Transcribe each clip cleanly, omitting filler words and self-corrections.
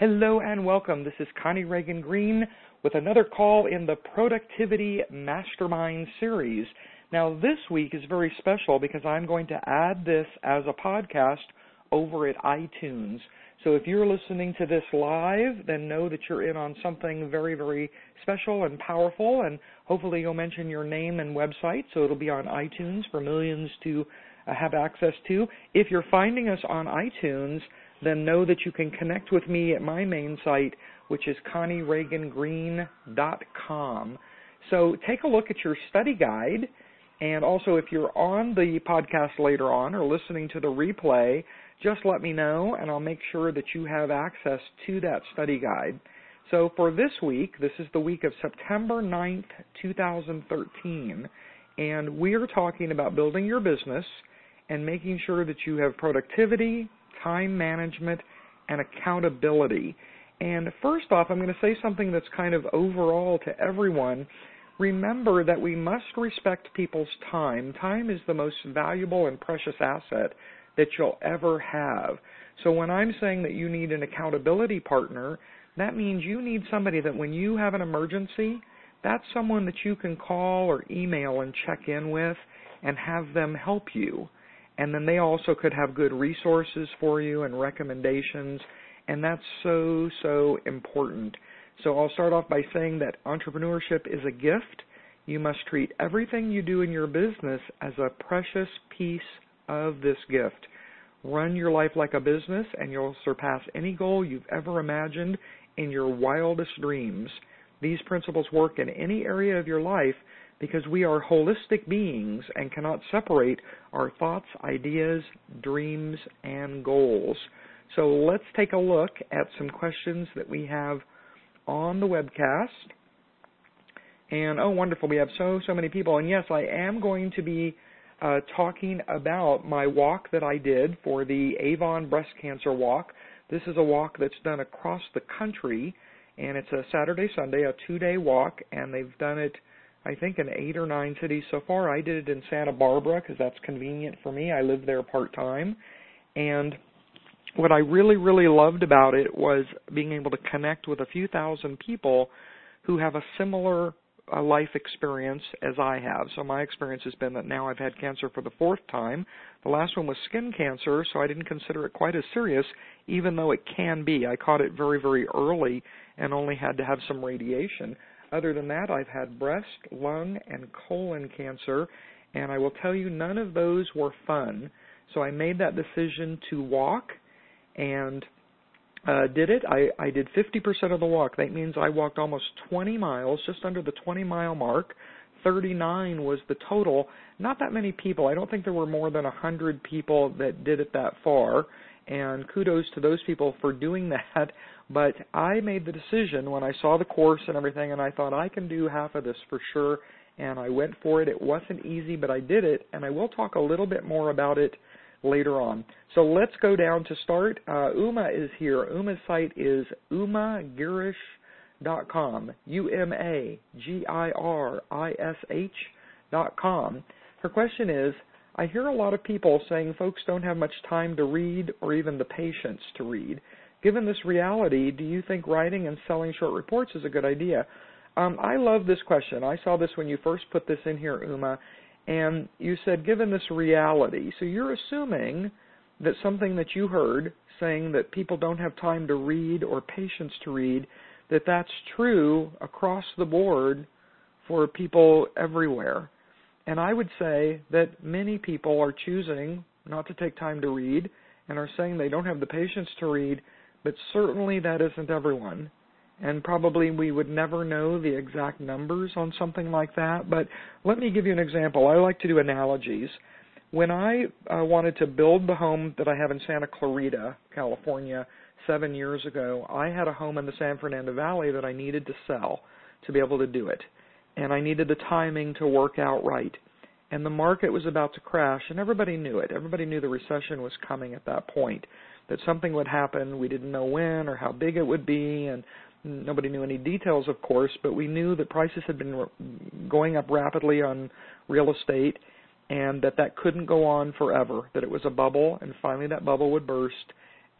Hello and welcome. This is Connie Reagan Green with another call in the Productivity Mastermind series. Now this week is very special because I'm going to add this as a podcast over at iTunes. So if you're listening to this live, then know that you're in on something very, very special and powerful, and hopefully you'll mention your name and website, so it'll be on iTunes for millions to have access to. If you're finding us on iTunes, then know that you can connect with me at my main site, which is ConnieReaganGreen.com. So take a look at your study guide, and also if you're on the podcast later on or listening to the replay, just let me know, and I'll make sure that you have access to that study guide. So for this week, this is the week of September 9th, 2013, and we're talking about building your business and making sure that you have productivity, time management, and accountability. And first off, I'm going to say something that's kind of overall to everyone. Remember that we must respect people's time. Time is the most valuable and precious asset that you'll ever have. So when I'm saying that you need an accountability partner, that means you need somebody that when you have an emergency, that's someone that you can call or email and check in with and have them help you. And then they also could have good resources for you and recommendations, and that's so, so important. So I'll start off by saying that entrepreneurship is a gift. You must treat everything you do in your business as a precious piece of this gift. Run your life like a business, and you'll surpass any goal you've ever imagined in your wildest dreams. These principles work in any area of your life because we are holistic beings and cannot separate our thoughts, ideas, dreams, and goals. So let's take a look at some questions that we have on the webcast. And, oh, wonderful, we have so many people. And, yes, I am going to be talking about my walk that I did for the Avon Breast Cancer Walk. This is a walk that's done across the country, and it's a Saturday, Sunday, a 2-day walk, and they've done it, I think, in 8 or 9 cities so far. I did it in Santa Barbara because that's convenient for me. I live there part-time. And what I really, really loved about it was being able to connect with a few thousand people who have a similar life experience as I have. So my experience has been that now I've had cancer for the 4th time. The last one was skin cancer, so I didn't consider it quite as serious, even though it can be. I caught it very, very early and only had to have some radiation. Other than that, I've had breast, lung, and colon cancer, and I will tell you none of those were fun. So I made that decision to walk and did it. I did 50% of the walk. That means I walked almost 20 miles, just under the 20-mile mark. 39 was the total. Not that many people. I don't think there were more than 100 people that did it that far, and kudos to those people for doing that. But I made the decision when I saw the course and everything, and I thought I can do half of this for sure, and I went for it. It wasn't easy, but I did it, and I will talk a little bit more about it later on. So let's go down to start. Uma is here. Uma's site is umagirish.com, umagirish.com. Her question is, I hear a lot of people saying folks don't have much time to read or even the patience to read. Given this reality, do you think writing and selling short reports is a good idea? I love this question. I saw this when you first put this in here, Uma, and you said, given this reality. So you're assuming that something that you heard saying that people don't have time to read or patience to read, that that's true across the board for people everywhere. And I would say that many people are choosing not to take time to read and are saying they don't have the patience to read, but certainly that isn't everyone. And probably we would never know the exact numbers on something like that. But let me give you an example. I like to do analogies. When I wanted to build the home that I have in Santa Clarita, California, 7 years ago, I had a home in the San Fernando Valley that I needed to sell to be able to do it. And I needed the timing to work out right. And the market was about to crash, and everybody knew it. Everybody knew the recession was coming at that point, that something would happen. We didn't know when or how big it would be, and nobody knew any details, of course, but we knew that prices had been going up rapidly on real estate and that couldn't go on forever, that it was a bubble, and finally that bubble would burst,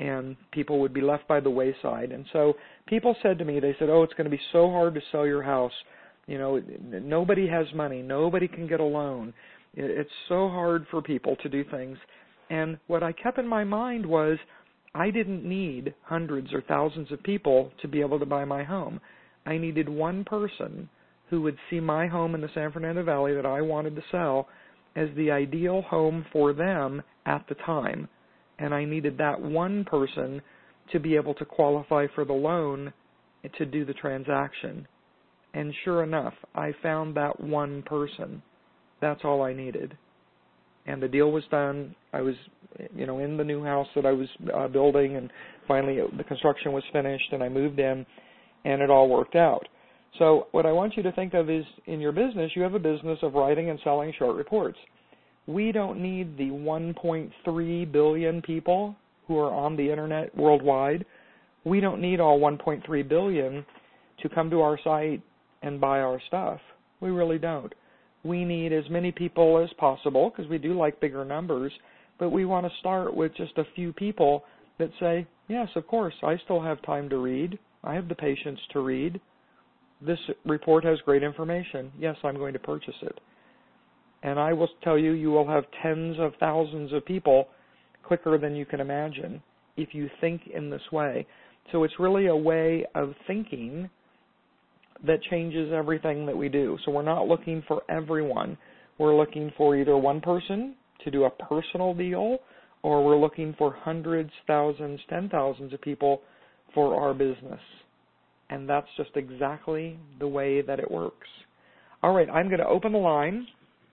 and people would be left by the wayside. And so people said to me, they said, oh, it's going to be so hard to sell your house. You know, nobody has money. Nobody can get a loan. It's so hard for people to do things. And what I kept in my mind was I didn't need hundreds or thousands of people to be able to buy my home. I needed one person who would see my home in the San Fernando Valley that I wanted to sell as the ideal home for them at the time. And I needed that one person to be able to qualify for the loan to do the transaction. And sure enough, I found that one person. That's all I needed. And the deal was done. I was, in the new house that I was building, and finally the construction was finished, and I moved in, and it all worked out. So what I want you to think of is, in your business, you have a business of writing and selling short reports. We don't need the 1.3 billion people who are on the internet worldwide. We don't need all 1.3 billion to come to our site and buy our stuff. We really don't. We need as many people as possible, because we do like bigger numbers, but we want to start with just a few people that say, yes, of course, I still have time to read. I have the patience to read. This report has great information. Yes, I'm going to purchase it. And I will tell you, you will have tens of thousands of people quicker than you can imagine if you think in this way. So it's really a way of thinking that changes everything that we do. So we're not looking for everyone. We're looking for either one person to do a personal deal, or we're looking for hundreds, thousands, 10,000s of people for our business. And that's just exactly the way that it works. All right, I'm going to open the line.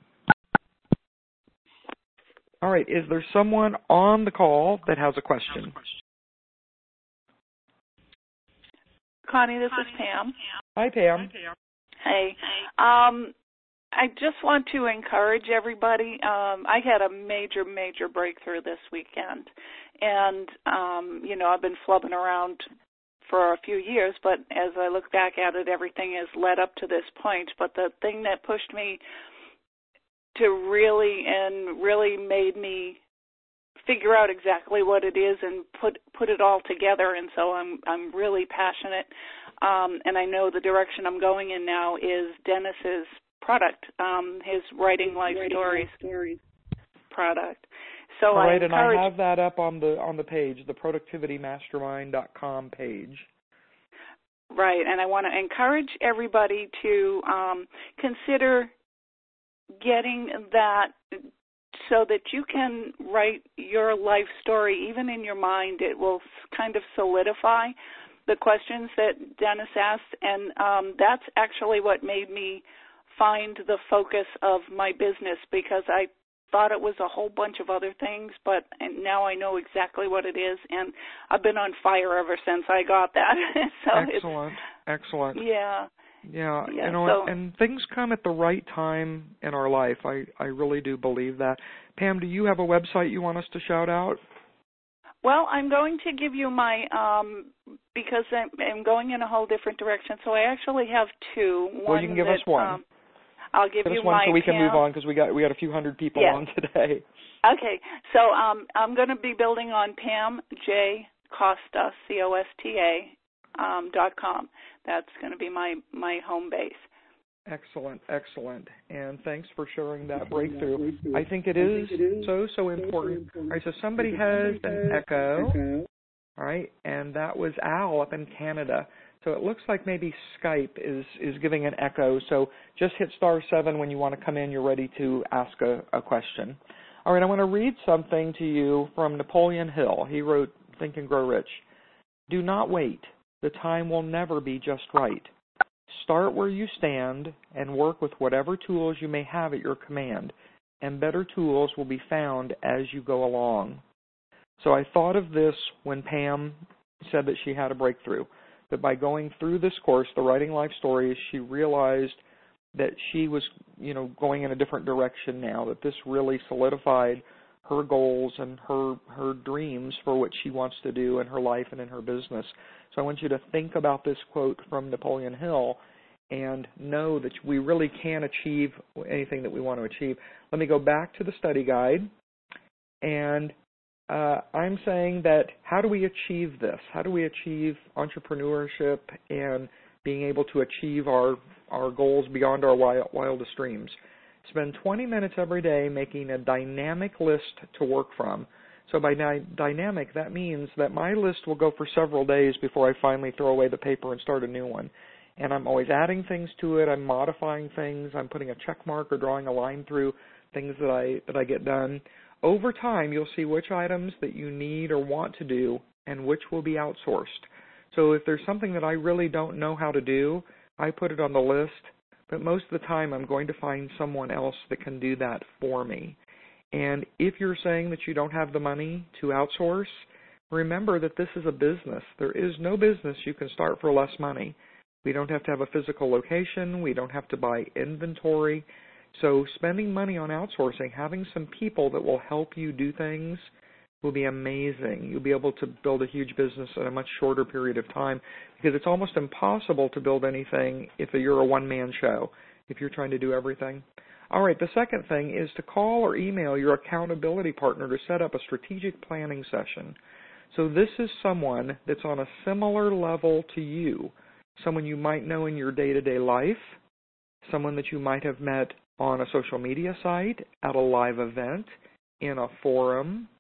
All right, is there someone on the call that has a question? Connie, this is Pam. Hi, Pam. Hey. I just want to encourage everybody. I had a major, major breakthrough this weekend. And, I've been flubbing around for a few years, but as I look back at it, everything has led up to this point. But the thing that pushed me to really made me figure out exactly what it is and put it all together, and so I'm really passionate, and I know the direction I'm going in now is Dennis's product, his Writing Life Stories product. So all right, and I have that up on the page, the productivitymastermind.com page. Right, and I want to encourage everybody to consider getting that so that you can write your life story. Even in your mind, it will kind of solidify the questions that Dennis asked, and that's actually what made me find the focus of my business, because I thought it was a whole bunch of other things, but now I know exactly what it is, and I've been on fire ever since I got that. So Excellent. Yeah. Yeah, and things come at the right time in our life. I really do believe that. Pam, do you have a website you want us to shout out? Well, I'm going to give you my, because I'm going in a whole different direction, so I actually have two. Well, you can give us one. I'll give you one my so we can move on, because we got a few hundred people on today. Okay, so I'm going to be building on Pam J. Costa, COSTA.com. That's going to be my home base. Excellent. And thanks for sharing that breakthrough. I think it is so important. All right, so somebody has an echo. All right, and that was Al up in Canada. So it looks like maybe Skype is giving an echo. So just hit *7 when you want to come in. You're ready to ask a question. All right, I want to read something to you from Napoleon Hill. He wrote Think and Grow Rich. Do not wait. The time will never be just right. Start where you stand and work with whatever tools you may have at your command, and better tools will be found as you go along. So I thought of this when Pam said that she had a breakthrough, that by going through this course, the Writing Life Stories, she realized that she was, going in a different direction now, that this really solidified her goals and her dreams for what she wants to do in her life and in her business. So I want you to think about this quote from Napoleon Hill and know that we really can achieve anything that we want to achieve. Let me go back to the study guide, and I'm saying that how do we achieve this? How do we achieve entrepreneurship and being able to achieve our goals beyond our wildest dreams? Spend 20 minutes every day making a dynamic list to work from. So by dynamic, that means that my list will go for several days before I finally throw away the paper and start a new one. And I'm always adding things to it. I'm modifying things. I'm putting a check mark or drawing a line through things that I get done. Over time, you'll see which items that you need or want to do and which will be outsourced. So if there's something that I really don't know how to do, I put it on the list. But most of the time, I'm going to find someone else that can do that for me. And if you're saying that you don't have the money to outsource, remember that this is a business. There is no business you can start for less money. We don't have to have a physical location. We don't have to buy inventory. So spending money on outsourcing, having some people that will help you do things will be amazing. You'll be able to build a huge business in a much shorter period of time because it's almost impossible to build anything if you're a one-man show, if you're trying to do everything. All right, the second thing is to call or email your accountability partner to set up a strategic planning session. So this is someone that's on a similar level to you, someone you might know in your day-to-day life, someone that you might have met on a social media site, at a live event, in a forum.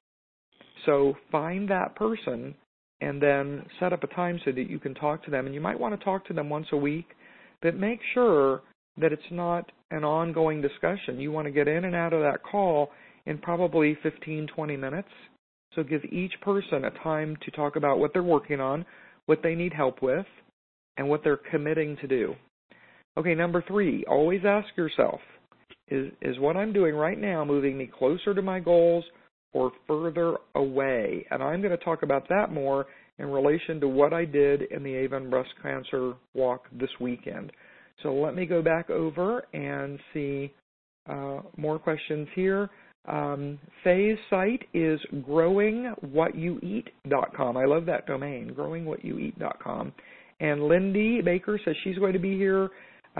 So find that person and then set up a time so that you can talk to them. And you might want to talk to them once a week, but make sure that it's not an ongoing discussion. You want to get in and out of that call in probably 15, 20 minutes. So give each person a time to talk about what they're working on, what they need help with, and what they're committing to do. Okay, number 3, always ask yourself, is what I'm doing right now moving me closer to my goals or further away? And I'm going to talk about that more in relation to what I did in the Avon Breast Cancer Walk this weekend. So let me go back over and see more questions here. Faye's site is growingwhatyoueat.com. I love that domain, growingwhatyoueat.com. And Lindy Baker says she's going to be here,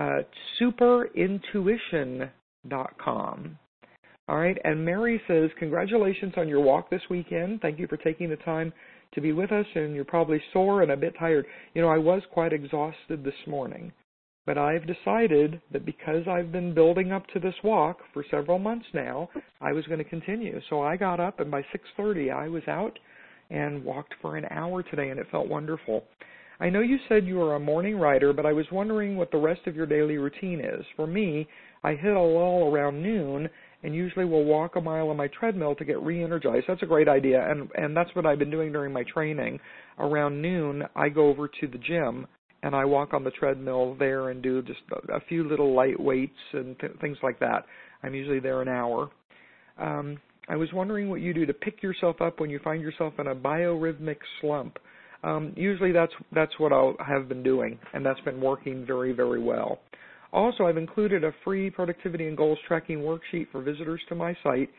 superintuition.com. All right, and Mary says, congratulations on your walk this weekend. Thank you for taking the time to be with us, and you're probably sore and a bit tired. You know, I was quite exhausted this morning, but I've decided that because I've been building up to this walk for several months now, I was going to continue. So I got up, and by 6:30, I was out and walked for an hour today, and it felt wonderful. I know you said you were a morning rider, but I was wondering what the rest of your daily routine is. For me, I hit a lull around noon and usually will walk a mile on my treadmill to get re-energized. That's a great idea, and that's what I've been doing during my training. Around noon, I go over to the gym, and I walk on the treadmill there and do just a few little light weights and things like that. I'm usually there an hour. I was wondering what you do to pick yourself up when you find yourself in a biorhythmic slump. Usually that's what I have been doing, and that's been working very, very well. Also, I've included a free productivity and goals tracking worksheet for visitors to my site,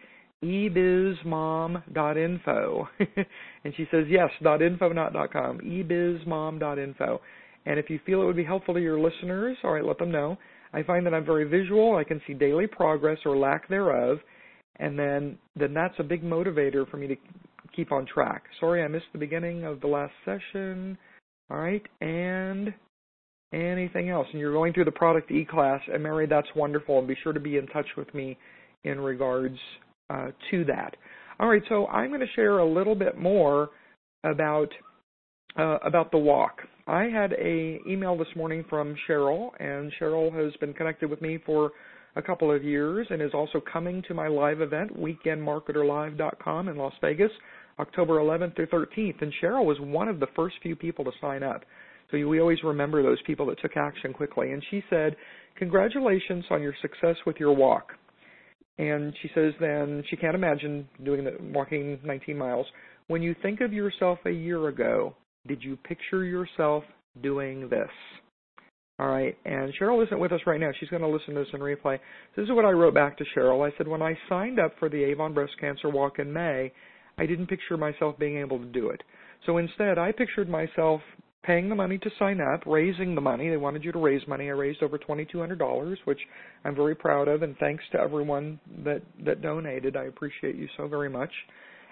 ebizmom.info. And she says, yes, .info, not .com, ebizmom.info. And if you feel it would be helpful to your listeners, all right, let them know. I find that I'm very visual. I can see daily progress or lack thereof, and then that's a big motivator for me to keep on track. Sorry, I missed the beginning of the last session. All right, and anything else? And you're going through the product e-class, and Mary, that's wonderful, and be sure to be in touch with me in regards to that. All right, so I'm going to share a little bit more about the walk. I had an email this morning from Cheryl, and Cheryl has been connected with me for a couple of years and is also coming to my live event, weekendmarketerlive.com in Las Vegas, October 11th through 13th. And Cheryl was one of the first few people to sign up. So we always remember those people that took action quickly. And she said, congratulations on your success with your walk. And she says then she can't imagine walking 19 miles. When you think of yourself a year ago, did you picture yourself doing this? All right, and Cheryl isn't with us right now. She's going to listen to this in replay. This is what I wrote back to Cheryl. I said, when I signed up for the Avon Breast Cancer Walk in May, I didn't picture myself being able to do it. So instead, I pictured myself paying the money to sign up, raising the money. They wanted you to raise money. I raised over $2,200, which I'm very proud of, and thanks to everyone that donated. I appreciate you so very much.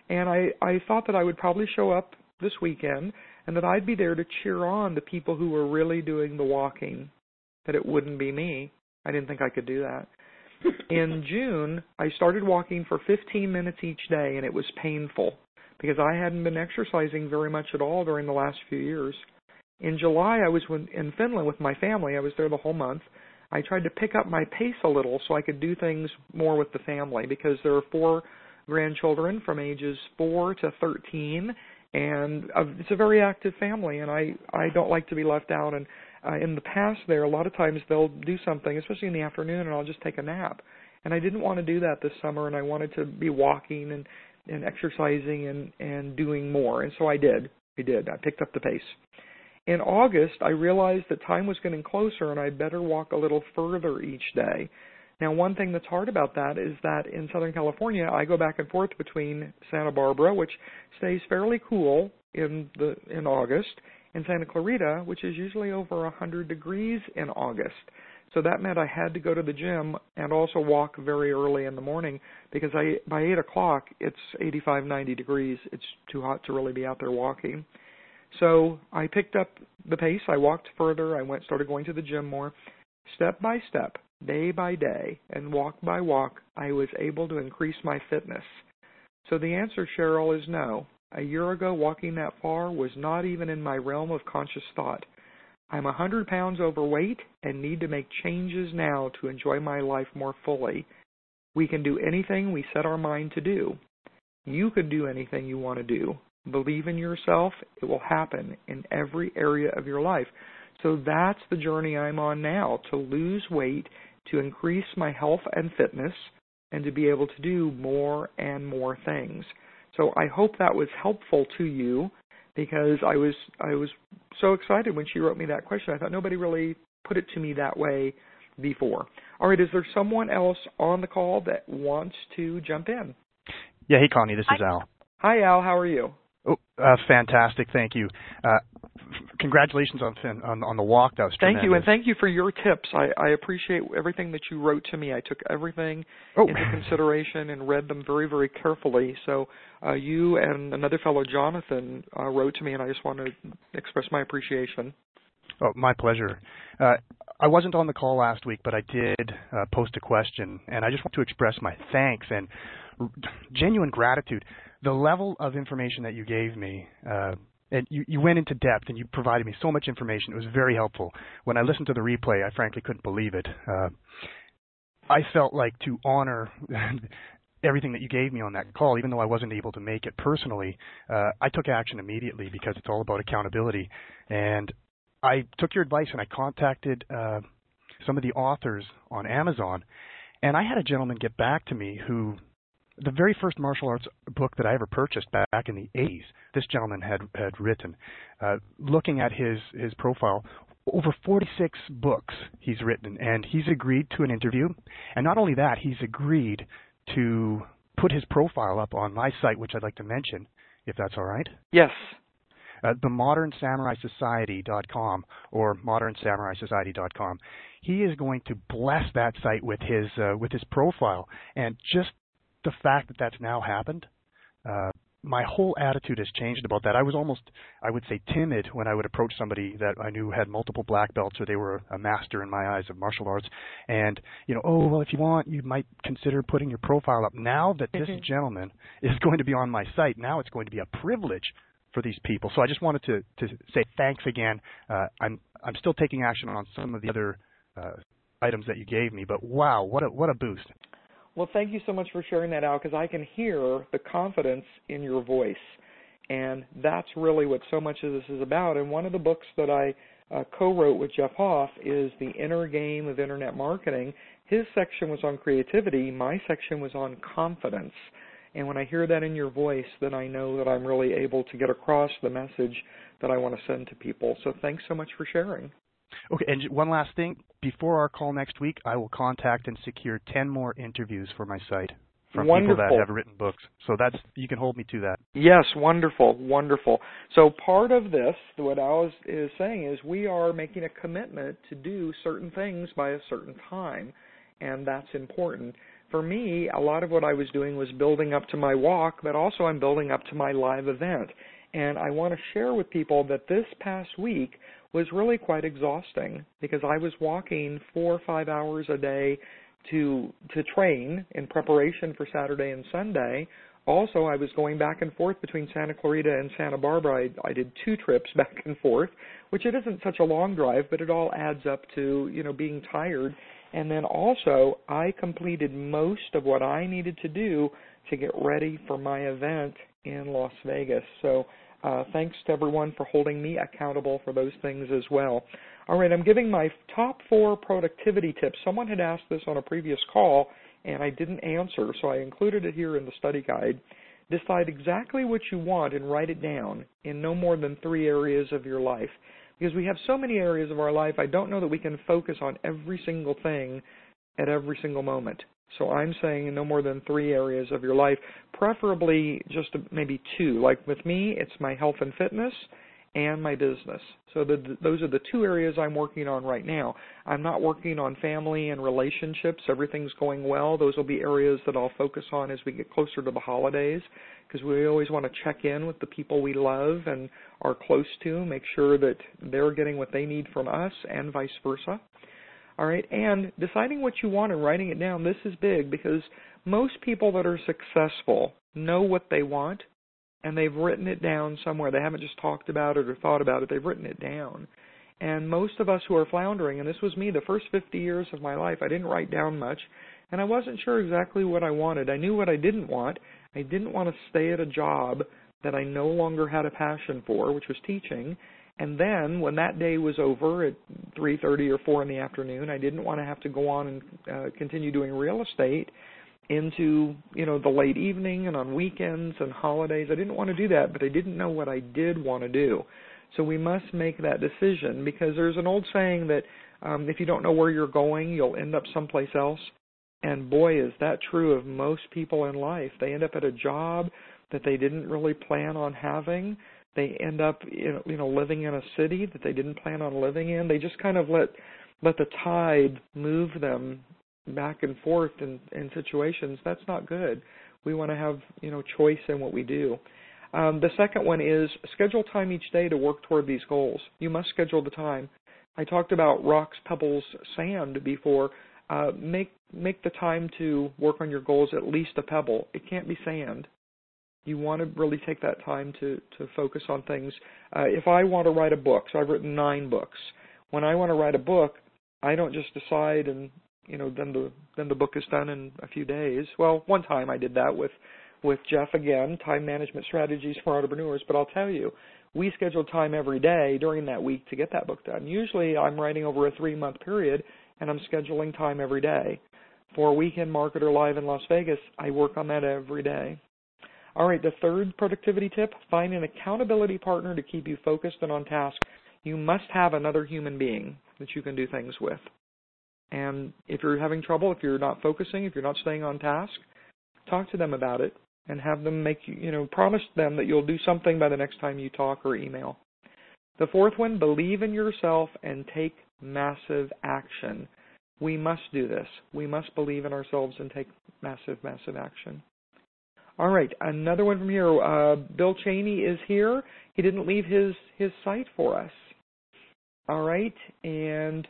And I thought that I would probably show up this weekend and that I'd be there to cheer on the people who were really doing the walking, that it wouldn't be me. I didn't think I could do that. In June, I started walking for 15 minutes each day, and it was painful because I hadn't been exercising very much at all during the last few years. In July, I was in Finland with my family. I was there the whole month. I tried to pick up my pace a little so I could do things more with the family because there are 4 grandchildren from ages 4 to 13, and it's a very active family, and I don't like to be left out. And in the past there, a lot of times they'll do something, especially in the afternoon, and I'll just take a nap. And I didn't want to do that this summer, and I wanted to be walking and exercising and doing more. And so I did. I picked up the pace. In August, I realized that time was getting closer and I'd better walk a little further each day. Now, one thing that's hard about that is that in Southern California, I go back and forth between Santa Barbara, which stays fairly cool in August, and Santa Clarita, which is usually over 100 degrees in August. So that meant I had to go to the gym and also walk very early in the morning because by 8 o'clock, it's 85, 90 degrees. It's too hot to really be out there walking. So I picked up the pace. I walked further. I started going to the gym more. Step by step, day by day, and walk by walk, I was able to increase my fitness. So the answer, Cheryl, is no. A year ago, walking that far was not even in my realm of conscious thought. I'm 100 pounds overweight and need to make changes now to enjoy my life more fully. We can do anything we set our mind to do. You can do anything you want to do. Believe in yourself. It will happen in every area of your life. So that's the journey I'm on now, to lose weight, to increase my health and fitness, and to be able to do more and more things. So I hope that was helpful to you because I was so excited when she wrote me that question. I thought nobody really put it to me that way before. All right, is there someone else on the call that wants to jump in? Yeah, hey, Connie, this is Al. Hi, Al. How are you? Oh, fantastic. Thank you. Congratulations on the walk. That was tremendous. Thank you, and thank you for your tips. I appreciate everything that you wrote to me. I took everything into consideration and read them very, very carefully. So you and another fellow, Jonathan, wrote to me, and I just want to express my appreciation. Oh, my pleasure. I wasn't on the call last week, but I did post a question, and I just want to express my thanks and genuine gratitude. The level of information that you gave me, and you went into depth and you provided me so much information. It was very helpful. When I listened to the replay, I frankly couldn't believe it. I felt like to honor everything that you gave me on that call, even though I wasn't able to make it personally, I took action immediately because it's all about accountability. And I took your advice and I contacted some of the authors on Amazon, and I had a gentleman get back to me who, the very first martial arts book that I ever purchased back in the 80s, this gentleman had written. Looking at his profile, over 46 books he's written, and he's agreed to an interview. And not only that, he's agreed to put his profile up on my site, which I'd like to mention, if that's all right. Yes. The modernsamurai.com or modernsamurai.com. He is going to bless that site with his profile, and just the fact that that's now happened, my whole attitude has changed about that. I was almost, I would say, timid when I would approach somebody that I knew had multiple black belts or they were a master in my eyes of martial arts. And, oh, well, if you want, you might consider putting your profile up. Now that this gentleman is going to be on my site, now it's going to be a privilege for these people. So I just wanted to say thanks again. I'm still taking action on some of the other items that you gave me, but wow, what a boost. Well, thank you so much for sharing that, Al, because I can hear the confidence in your voice, and that's really what so much of this is about. And one of the books that I co-wrote with Jeff Hoff is The Inner Game of Internet Marketing. His section was on creativity. My section was on confidence. And when I hear that in your voice, then I know that I'm really able to get across the message that I want to send to people. So thanks so much for sharing. Okay, and one last thing. Before our call next week, I will contact and secure 10 more interviews for my site from people that have written books. So you can hold me to that. Yes, wonderful, wonderful. So part of this, what Al is saying is we are making a commitment to do certain things by a certain time, and that's important. for me, a lot of what I was doing was building up to my walk, but also I'm building up to my live event. And I want to share with people that this past week was really quite exhausting because I was walking 4 or 5 hours a day to train in preparation for Saturday and Sunday. Also, I was going back and forth between Santa Clarita and Santa Barbara. I did 2 trips back and forth, which it isn't such a long drive, but it all adds up to, being tired. And then also, I completed most of what I needed to do to get ready for my event in Las Vegas. So thanks to everyone for holding me accountable for those things as well. All right, I'm giving my top 4 productivity tips. Someone had asked this on a previous call, and I didn't answer, so I included it here in the study guide. Decide exactly what you want and write it down in no more than 3 areas of your life. Because we have so many areas of our life, I don't know that we can focus on every single thing at every single moment. So I'm saying no more than 3 areas of your life, preferably just maybe 2. Like with me, it's my health and fitness and my business. So those are the 2 areas I'm working on right now. I'm not working on family and relationships. Everything's going well. Those will be areas that I'll focus on as we get closer to the holidays, because we always want to check in with the people we love and are close to, make sure that they're getting what they need from us and vice versa. All right, and deciding what you want and writing it down, this is big because most people that are successful know what they want, and they've written it down somewhere. They haven't just talked about it or thought about it. They've written it down. And most of us who are floundering, and this was me the first 50 years of my life, I didn't write down much, and I wasn't sure exactly what I wanted. I knew what I didn't want. I didn't want to stay at a job that I no longer had a passion for, which was teaching. And then when that day was over at 3:30 or 4 in the afternoon, I didn't want to have to go on and continue doing real estate into, the late evening and on weekends and holidays. I didn't want to do that, but I didn't know what I did want to do. So we must make that decision, because there's an old saying that if you don't know where you're going, you'll end up someplace else. And boy, is that true of most people in life. They end up at a job that they didn't really plan on having. They end up, living in a city that they didn't plan on living in. They just kind of let the tide move them back and forth in situations. That's not good. We want to have, choice in what we do. The second one is schedule time each day to work toward these goals. You must schedule the time. I talked about rocks, pebbles, sand before. Make the time to work on your goals at least a pebble. It can't be sand. You want to really take that time to focus on things. If I want to write a book, so I've written 9 books. When I want to write a book, I don't just decide and then the book is done in a few days. Well, one time I did that with Jeff again, Time Management Strategies for Entrepreneurs. But I'll tell you, we scheduled time every day during that week to get that book done. Usually I'm writing over a 3-month period, and I'm scheduling time every day. For Weekend Marketer Live in Las Vegas, I work on that every day. All right, the third productivity tip, find an accountability partner to keep you focused and on task. You must have another human being that you can do things with. And if you're having trouble, if you're not focusing, if you're not staying on task, talk to them about it and have them make you, promise them that you'll do something by the next time you talk or email. The fourth one, believe in yourself and take massive action. We must do this. We must believe in ourselves and take massive, massive action. All right, another one from here. Bill Cheney is here. He didn't leave his site for us. All right, and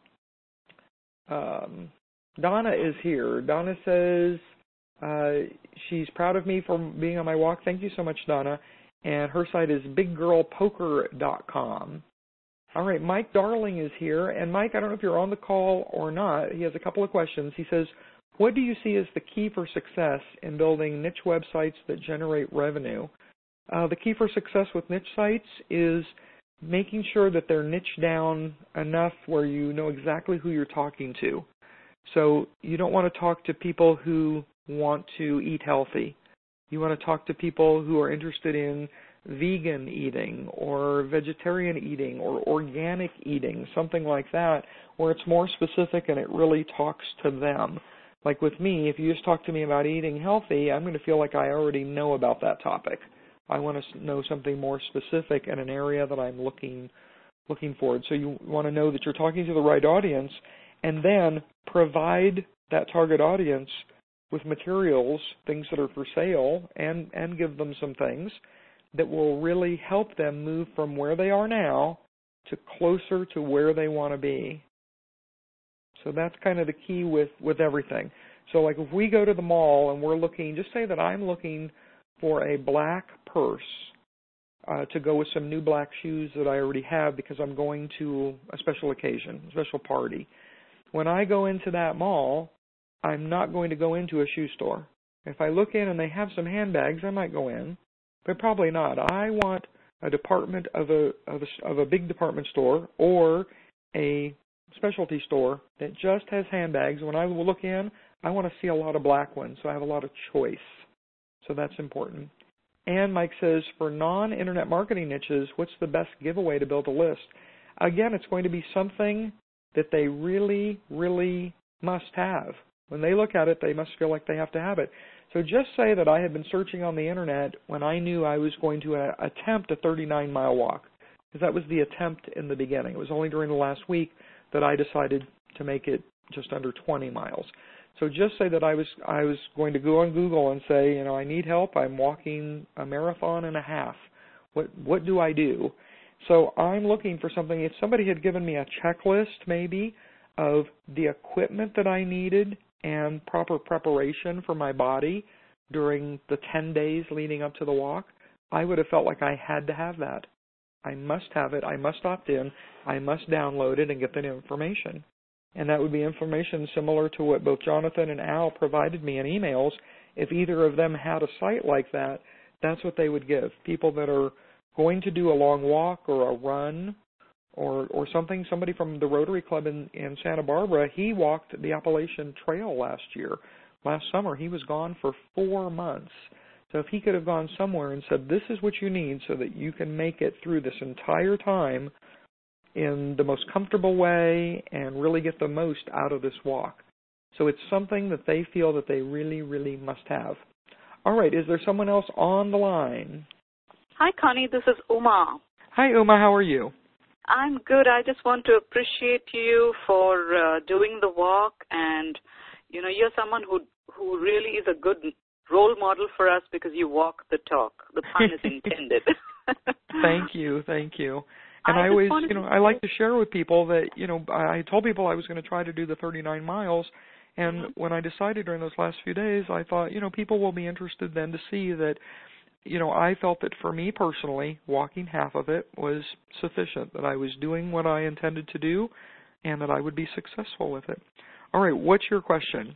Donna is here. Donna says she's proud of me for being on my walk. Thank you so much, Donna. And her site is biggirlpoker.com. All right, Mike Darling is here. And Mike, I don't know if you're on the call or not. He has a couple of questions. He says, what do you see as the key for success in building niche websites that generate revenue? The key for success with niche sites is making sure that they're niche down enough where you know exactly who you're talking to. So you don't want to talk to people who want to eat healthy. You want to talk to people who are interested in vegan eating or vegetarian eating or organic eating, something like that, where it's more specific and it really talks to them. Like with me, if you just talk to me about eating healthy, I'm going to feel like I already know about that topic. I want to know something more specific in an area that I'm looking forward. So you want to know that you're talking to the right audience, and then provide that target audience with materials, things that are for sale, and give them some things that will really help them move from where they are now to closer to where they want to be. So that's kind of the key with everything. So like if we go to the mall and we're looking, just say that I'm looking for a black purse to go with some new black shoes that I already have because I'm going to a special occasion, a special party. When I go into that mall, I'm not going to go into a shoe store. If I look in and they have some handbags, I might go in, but probably not. I want a department of a big department store or a specialty store that just has handbags. When I look in, I want to see a lot of black ones, so I have a lot of choice. So that's important. And Mike says, for non-internet marketing niches, what's the best giveaway to build a list? Again, it's going to be something that they really, really must have. When they look at it, they must feel like they have to have it. So just say that I had been searching on the internet when I knew I was going to attempt a 39-mile walk, because that was the attempt in the beginning. It was only during the last week that I decided to make it just under 20 miles. So just say that I was going to go on Google and say, I need help. I'm walking a marathon and a half. What do I do? So I'm looking for something. If somebody had given me a checklist maybe of the equipment that I needed and proper preparation for my body during the 10 days leading up to the walk, I would have felt like I had to have that. I must have it. I must opt in. I must download it and get that information. And that would be information similar to what both Jonathan and Al provided me in emails. If either of them had a site like that, that's what they would give. People that are going to do a long walk or a run or something. Somebody from the Rotary Club in Santa Barbara, he walked the Appalachian Trail last summer. He was gone for 4 months. So if he could have gone somewhere and said, this is what you need so that you can make it through this entire time in the most comfortable way and really get the most out of this walk. So it's something that they feel that they really, really must have. All right, is there someone else on the line? Hi, Connie. This is Uma. Hi, Uma. How are you? I'm good. I just want to appreciate you for doing the walk, and you're someone who really is a good role model for us because you walk the talk. The pun is intended. Thank you. And I always, I like to share with people that, I told people I was going to try to do the 39 miles, and when I decided during those last few days, I thought, people will be interested then to see that, I felt that for me personally, walking half of it was sufficient, that I was doing what I intended to do, and that I would be successful with it. All right, what's your question?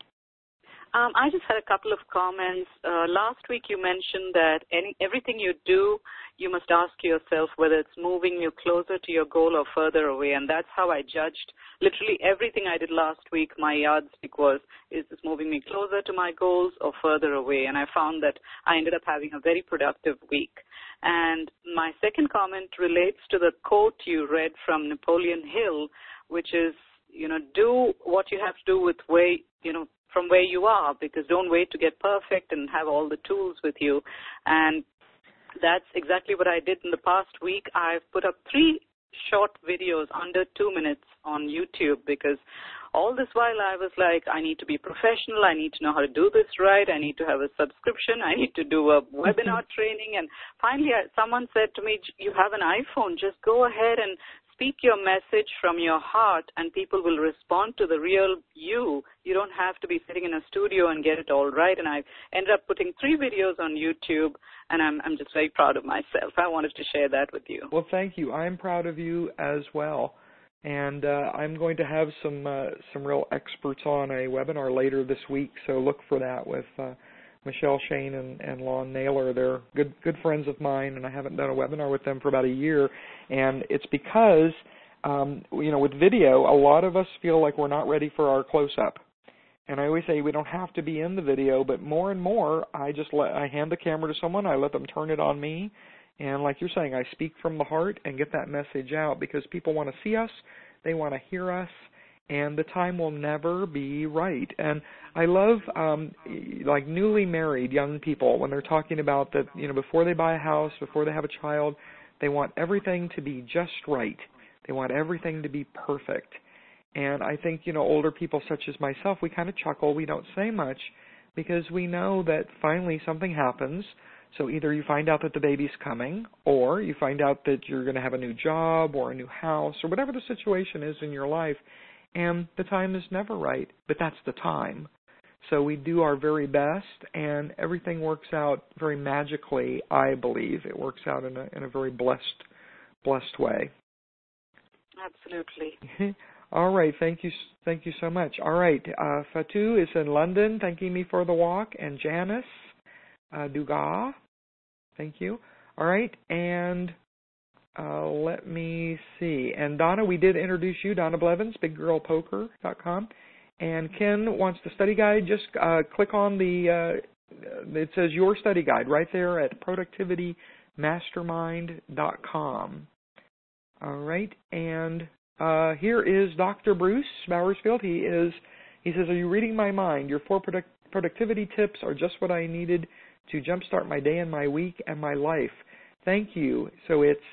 I just had a couple of comments. Last week you mentioned that everything you do, you must ask yourself whether it's moving you closer to your goal or further away, and that's how I judged literally everything I did last week. My yardstick was, is this moving me closer to my goals or further away? And I found that I ended up having a very productive week. And my second comment relates to the quote you read from Napoleon Hill, which is, do what you have to do with from where you are, because don't wait to get perfect and have all the tools with you. And that's exactly what I did in the past week. I've put up 3 short videos under 2 minutes on YouTube because all this while I was like, I need to be professional. I need to know how to do this right. I need to have a subscription. I need to do a webinar training. And finally, someone said to me, you have an iPhone. Just go ahead and speak your message from your heart, and people will respond to the real you. You don't have to be sitting in a studio and get it all right. And I ended up putting 3 videos on YouTube, and I'm just very proud of myself. I wanted to share that with you. Well, thank you. I'm proud of you as well. And I'm going to have some real experts on a webinar later this week, so look for that with Michelle Shane and Lon Naylor. They're good friends of mine, and I haven't done a webinar with them for about a year. And it's because, with video, a lot of us feel like we're not ready for our close-up. And I always say we don't have to be in the video, but more and more, I hand the camera to someone, I let them turn it on me, and like you're saying, I speak from the heart and get that message out because people want to see us, they want to hear us, and the time will never be right. And I love, like newly married young people, when they're talking about that, before they buy a house, before they have a child, they want everything to be just right. They want everything to be perfect. And I think, older people such as myself, we kind of chuckle, we don't say much, because we know that finally something happens. So either you find out that the baby's coming, or you find out that you're going to have a new job or a new house or whatever the situation is in your life, and the time is never right, but that's the time. So we do our very best, and everything works out very magically, I believe. It works out in a very blessed way. Absolutely. All right, thank you so much. All right, Fatou is in London, thanking me for the walk, and Janice Dugas, thank you. All right, and let me see. And Donna, we did introduce you, Donna Blevins, biggirlpoker.com. And Ken wants the study guide. Just click on it says your study guide right there at productivitymastermind.com. All right, and here is Dr. Bruce Bowersfield. He says, are you reading my mind? Your 4 productivity tips are just what I needed to jumpstart my day and my week and my life. Thank you. So it's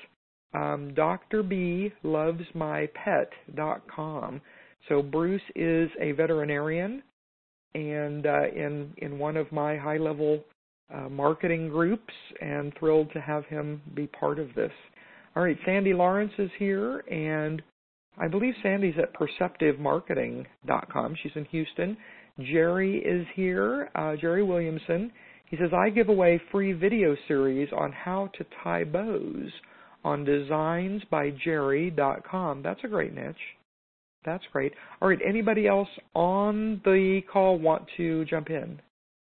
drBlovesMyPet.com. So Bruce is a veterinarian, and in one of my high-level marketing groups, and thrilled to have him be part of this. All right, Sandy Lawrence is here, and I believe Sandy's at PerceptiveMarketing.com. She's in Houston. Jerry is here, Jerry Williamson. He says, I give away free video series on how to tie bows on designsbyjerry.com. That's a great niche. That's great. All right, anybody else on the call want to jump in?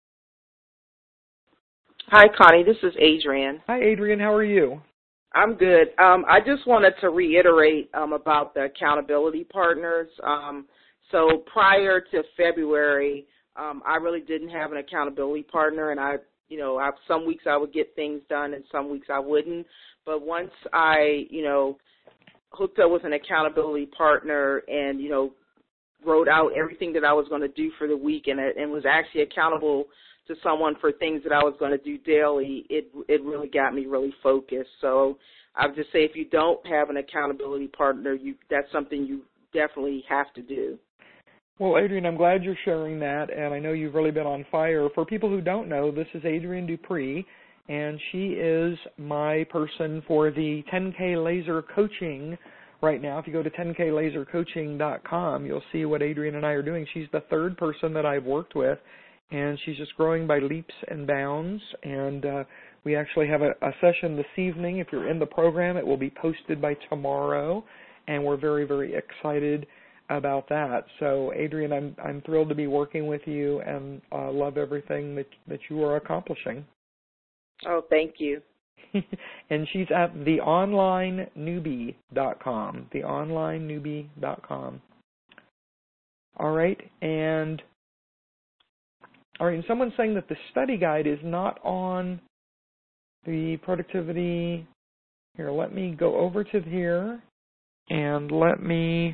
Hi, Connie. This is Adrienne. Hi, Adrienne. How are you? I'm good. I just wanted to reiterate about the accountability partners. So prior to February, I really didn't have an accountability partner, and some weeks I would get things done and some weeks I wouldn't. But once I, hooked up with an accountability partner and, wrote out everything that I was going to do for the week and was actually accountable to someone for things that I was going to do daily, it really got me really focused. So I would just say if you don't have an accountability partner, that's something you definitely have to do. Well, Adrienne, I'm glad you're sharing that, and I know you've really been on fire. For people who don't know, this is Adrienne Dupree, and she is my person for the 10K Laser Coaching right now. If you go to 10klasercoaching.com, you'll see what Adrienne and I are doing. She's the 3rd person that I've worked with, and she's just growing by leaps and bounds. And we actually have a session this evening. If you're in the program, it will be posted by tomorrow, and we're very, very excited about that. So, Adrienne, I'm thrilled to be working with you and love everything that you are accomplishing. Oh, thank you. And she's at theonlinenewbie.com, theonlinenewbie.com. All right, and someone's saying that the study guide is not on the productivity. Here, let me go over to here, and let me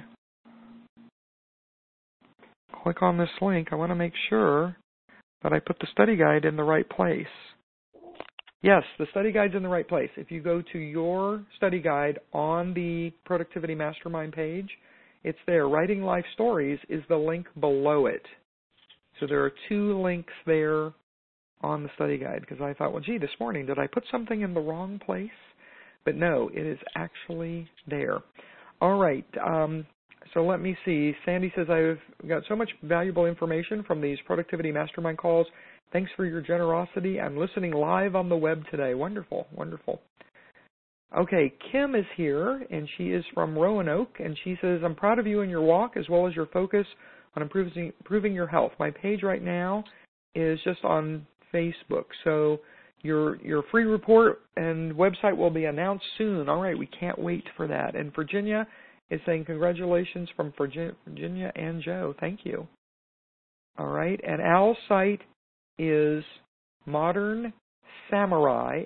click on this link. I want to make sure that I put the study guide in the right place. Yes, the study guide's in the right place. If you go to your study guide on the Productivity Mastermind page, it's there. Writing Life Stories is the link below it. So there are 2 links there on the study guide, because I thought, well, gee, this morning, did I put something in the wrong place? But no, it is actually there. All right, so let me see. Sandy says, I've got so much valuable information from these Productivity Mastermind calls. Thanks for your generosity. I'm listening live on the web today. Wonderful, wonderful. Okay, Kim is here, and she is from Roanoke, and she says, I'm proud of you and your walk as well as your focus on improving your health. My page right now is just on Facebook, so your free report and website will be announced soon. All right, we can't wait for that. And Virginia is saying congratulations from Virginia and Joe. Thank you. All right, and Al's site is Modern Samurai,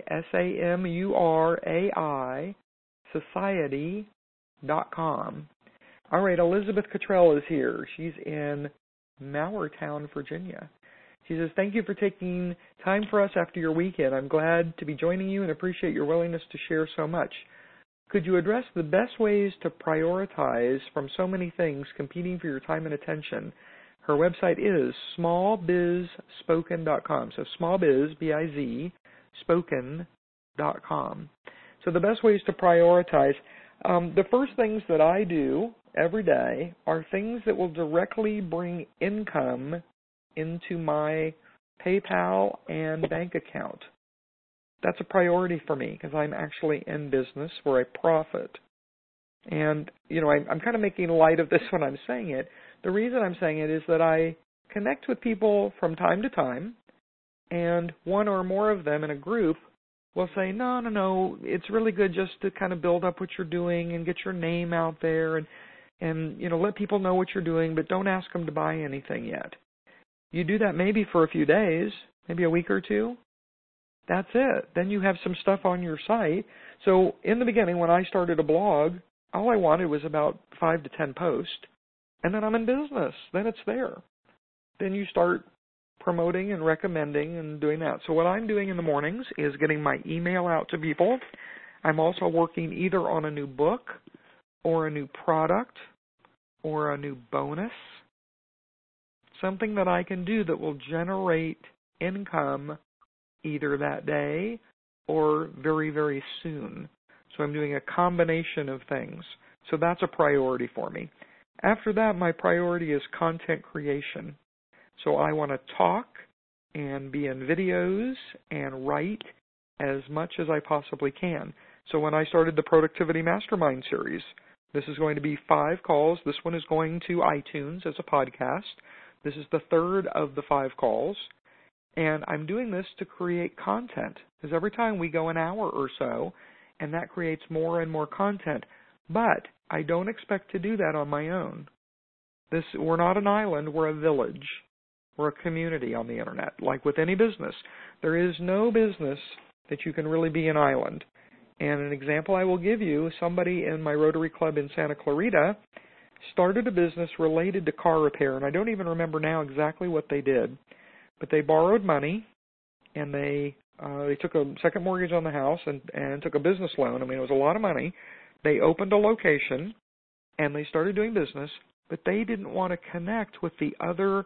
SAMURAI, Society.com. All right, Elizabeth Cottrell is here. She's in Mowertown, Virginia. She says, thank you for taking time for us after your weekend. I'm glad to be joining you and appreciate your willingness to share so much. Could you address the best ways to prioritize from so many things competing for your time and attention? Her website is smallbizspoken.com. So smallbiz, B-I-Z, spoken.com. So the best ways to prioritize, the first things that I do every day are things that will directly bring income into my PayPal and bank account. That's a priority for me because I'm actually in business for a profit. And, you know, I'm kind of making light of this when I'm saying it. The reason I'm saying it is that I connect with people from time to time, and one or more of them in a group will say, no, it's really good just to kind of build up what you're doing and get your name out there and you know, let people know what you're doing, but don't ask them to buy anything yet. You do that maybe for a few days, maybe a week or two. That's it. Then you have some stuff on your site. So in the beginning, when I started a blog, all I wanted was about 5 to 10 posts, and then I'm in business. Then it's there. Then you start promoting and recommending and doing that. So what I'm doing in the mornings is getting my email out to people. I'm also working either on a new book or a new product or a new bonus, something that I can do that will generate income either that day or very, very soon. So I'm doing a combination of things. So that's a priority for me. After that, my priority is content creation. So I want to talk and be in videos and write as much as I possibly can. So when I started the Productivity Mastermind series, this is going to be 5 calls. This one is going to iTunes as a podcast. This is the third of the 5 calls. And I'm doing this to create content, because every time we go an hour or so, and that creates more and more content. But I don't expect to do that on my own. We're not an island, we're a village. We're a community on the internet. Like with any business, there is no business that you can really be an island. And an example I will give you, somebody in my Rotary Club in Santa Clarita started a business related to car repair, and I don't even remember now exactly what they did. But they borrowed money, and they took a second mortgage on the house and took a business loan. I mean, it was a lot of money. They opened a location, and they started doing business, but they didn't want to connect with the other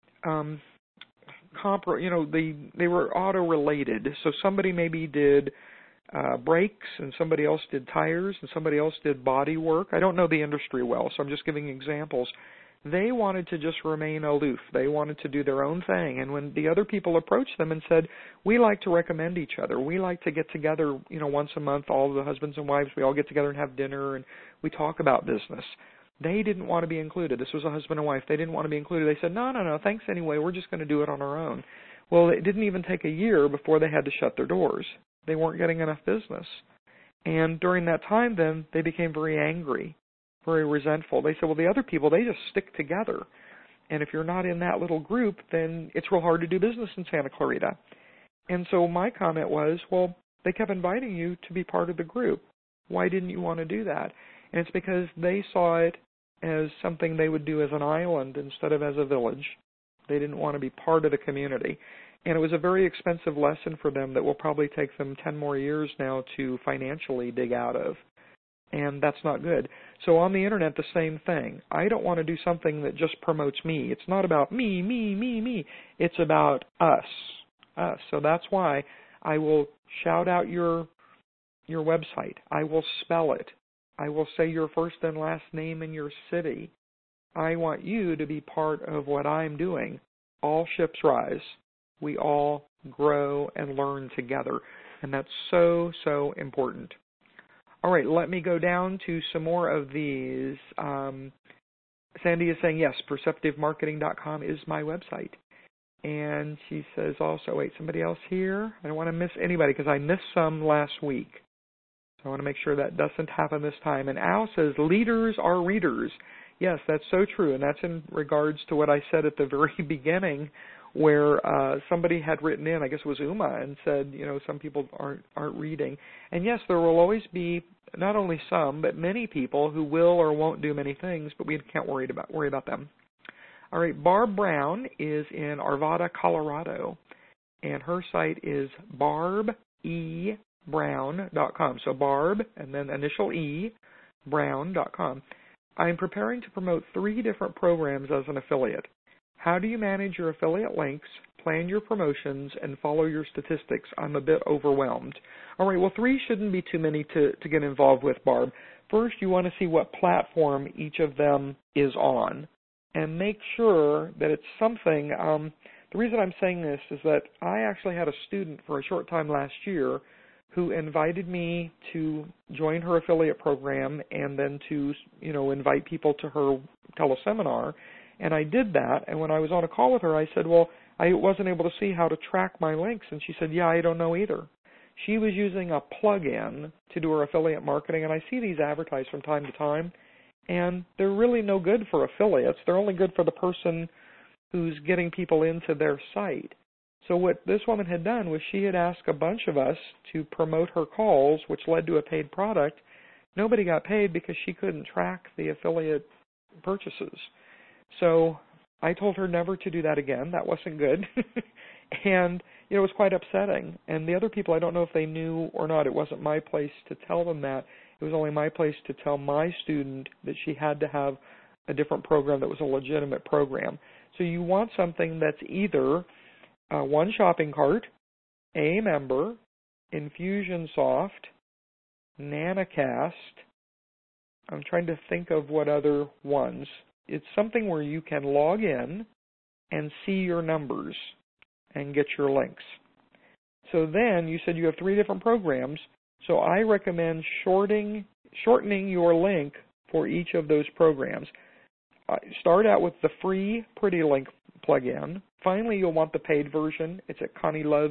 they were auto-related. So somebody maybe did brakes, and somebody else did tires, and somebody else did body work. I don't know the industry well, so I'm just giving examples. They wanted to just remain aloof. They wanted to do their own thing. And when the other people approached them and said, we like to recommend each other. We like to get together, once a month, all the husbands and wives, we all get together and have dinner, and we talk about business. They didn't want to be included. This was a husband and wife. They didn't want to be included. They said, no, thanks anyway. We're just going to do it on our own. Well, it didn't even take a year before they had to shut their doors. They weren't getting enough business. And during that time, then, they became very angry, very resentful. They said, well, the other people, they just stick together. And if you're not in that little group, then it's real hard to do business in Santa Clarita. And so my comment was, well, they kept inviting you to be part of the group. Why didn't you want to do that? And it's because they saw it as something they would do as an island instead of as a village. They didn't want to be part of the community. And it was a very expensive lesson for them that will probably take them 10 more years now to financially dig out of. And that's not good. So on the internet, the same thing. I don't want to do something that just promotes me. It's not about me. It's about us. So that's why I will shout out your website. I will spell it. I will say your first and last name and your city. I want you to be part of what I'm doing. All ships rise. We all grow and learn together. And that's so, so important. All right, let me go down to some more of these. Sandy is saying, yes, perceptivemarketing.com is my website. And she says also, wait, somebody else here? I don't want to miss anybody because I missed some last week. So I want to make sure that doesn't happen this time. And Al says, leaders are readers. Yes, that's so true. And that's in regards to what I said at the very beginning where somebody had written in, I guess it was Uma, and said, some people aren't reading. And yes, there will always be not only some, but many people who will or won't do many things, but we can't worry about them. All right, Barb Brown is in Arvada, Colorado, and her site is barbeBrown.com. So Barb and then initial E, Brown.com. I'm preparing to promote 3 different programs as an affiliate. how do you manage your affiliate links, plan your promotions, and follow your statistics? I'm a bit overwhelmed. All right, well, 3 shouldn't be too many to get involved with, Barb. First, you want to see what platform each of them is on, and make sure that it's something. The reason I'm saying this is that I actually had a student for a short time last year who invited me to join her affiliate program and then to, invite people to her teleseminar. And I did that. And when I was on a call with her, I said, well, I wasn't able to see how to track my links. And she said, yeah, I don't know either. She was using a plug-in to do her affiliate marketing. And I see these advertised from time to time. And they're really no good for affiliates. They're only good for the person who's getting people into their site. So what this woman had done was she had asked a bunch of us to promote her calls, which led to a paid product. Nobody got paid because she couldn't track the affiliate purchases. So I told her never to do that again. That wasn't good. And it was quite upsetting. And the other people, I don't know if they knew or not. It wasn't my place to tell them that. It was only my place to tell my student that she had to have a different program that was a legitimate program. So you want something that's either one shopping cart, a member, Infusionsoft, Nanocast. I'm trying to think of what other ones. It's something where you can log in and see your numbers and get your links. So then you said you have 3 different programs. So I recommend shortening your link for each of those programs. Start out with the free PrettyLink plugin. Finally, you'll want the paid version. It's at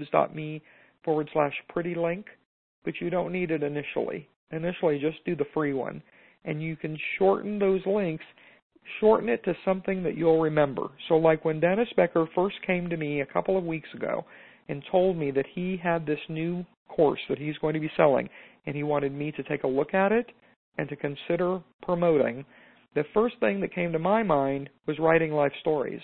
ConnieLoves.me/PrettyLink, but you don't need it initially. Initially, just do the free one. And you can shorten those links, shorten it to something that you'll remember. So like when Dennis Becker first came to me a couple of weeks ago and told me that he had this new course that he's going to be selling, and he wanted me to take a look at it and to consider promoting, the first thing that came to my mind was writing life stories.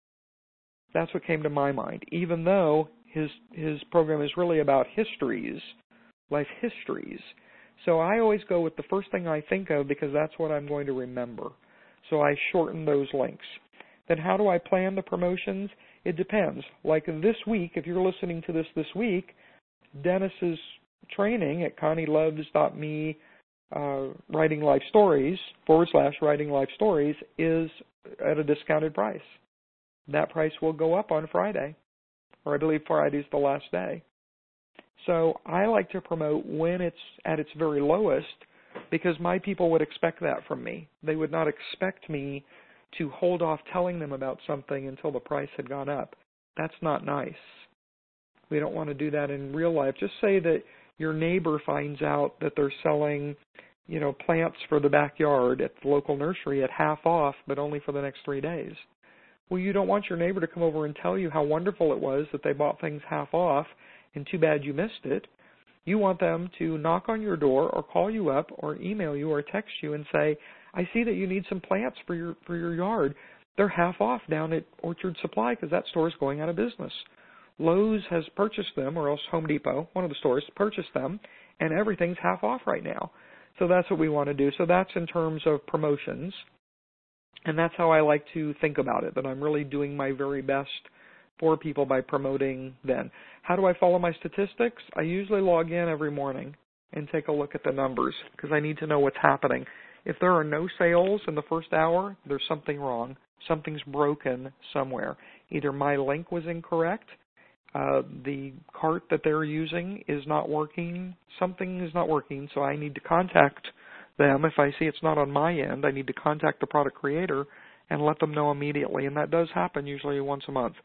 That's what came to my mind, even though his program is really about histories, life histories. So I always go with the first thing I think of because that's what I'm going to remember. So I shorten those links. Then how do I plan the promotions? It depends. Like this week, if you're listening to this week, Dennis's training at ConnieLoves.me Writing Life Stories /Writing Life Stories is at a discounted price. That price will go up on Friday, or I believe Friday's the last day. So I like to promote when it's at its very lowest because my people would expect that from me. They would not expect me to hold off telling them about something until the price had gone up. That's not nice. We don't want to do that in real life. Just say that your neighbor finds out that they're selling, plants for the backyard at the local nursery at half off, but only for the next 3 days. Well, you don't want your neighbor to come over and tell you how wonderful it was that they bought things half off, and too bad you missed it. You want them to knock on your door or call you up or email you or text you and say, I see that you need some plants for your yard. They're half off down at Orchard Supply because that store is going out of business. Lowe's has purchased them, or else Home Depot, one of the stores, purchased them, and everything's half off right now. So that's what we want to do. So that's in terms of promotions. And that's how I like to think about it, that I'm really doing my very best for people by promoting then. How do I follow my statistics? I usually log in every morning and take a look at the numbers because I need to know what's happening. If there are no sales in the first hour, there's something wrong. Something's broken somewhere. Either my link was incorrect, the cart that they're using is not working, something is not working, so I need to contact them. If I see it's not on my end, I need to contact the product creator and let them know immediately, and that does happen usually once a month.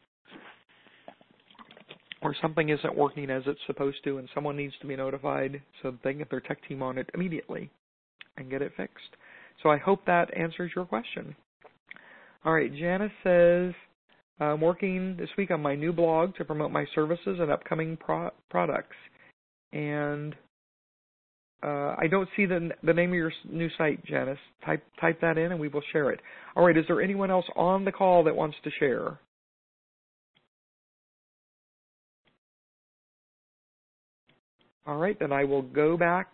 Or something isn't working as it's supposed to, and someone needs to be notified so that they can get their tech team on it immediately and get it fixed. So I hope that answers your question. All right, Janice says, I'm working this week on my new blog to promote my services and upcoming products. And I don't see the name of your new site, Janice. Type that in and we will share it. All right, is there anyone else on the call that wants to share? All right, then I will go back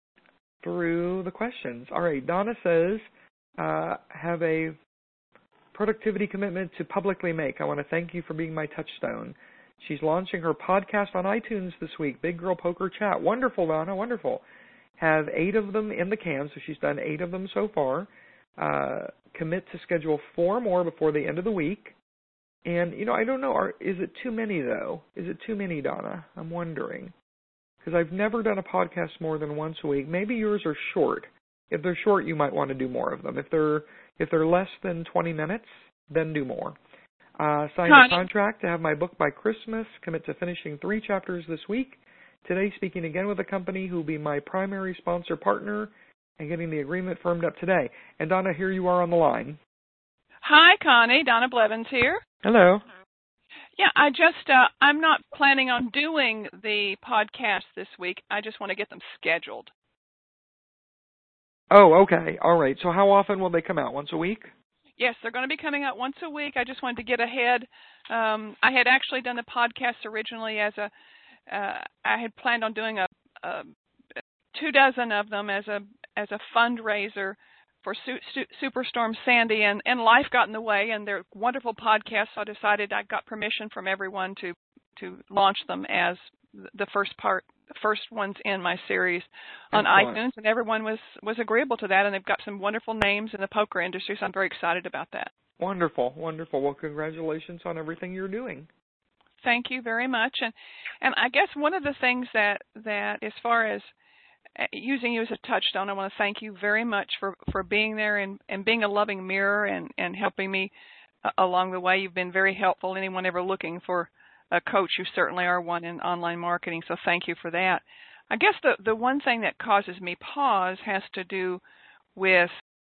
through the questions. All right, Donna says, have a productivity commitment to publicly make. I want to thank you for being my touchstone. She's launching her podcast on iTunes this week, Big Girl Poker Chat. Wonderful, Donna, wonderful. Have 8 of them in the can, so she's done 8 of them so far. Commit to schedule 4 more before the end of the week. And, I don't know, is it too many, though? Is it too many, Donna? I'm wondering. Because I've never done a podcast more than once a week. Maybe yours are short. If they're short, you might want to do more of them. If they're less than 20 minutes, then do more. Sign a contract to have my book by Christmas. Commit to finishing 3 chapters this week. Today, speaking again with a company who will be my primary sponsor partner and getting the agreement firmed up today. And Donna, here you are on the line. Hi, Connie. Donna Blevins here. Hello. Yeah, I'm not planning on doing the podcast this week. I just want to get them scheduled. Oh, okay. All right. So how often will they come out? Once a week? Yes, they're going to be coming out once a week. I just wanted to get ahead. I had actually done the podcast originally as I had planned on doing 24 of them as a fundraiser for Superstorm Sandy, and life got in the way, and they're wonderful podcasts, so I decided I got permission from everyone to launch them as the first ones in my series on iTunes, and everyone was agreeable to that, and they've got some wonderful names in the poker industry, so I'm very excited about that. Wonderful, wonderful. Well, congratulations on everything you're doing. Thank you very much, and I guess one of the things that as far as using you as a touchstone, I want to thank you very much for being there and being a loving mirror and helping me along the way. You've been very helpful. Anyone ever looking for a coach, you certainly are one in online marketing, so thank you for that. I guess the one thing that causes me pause has to do with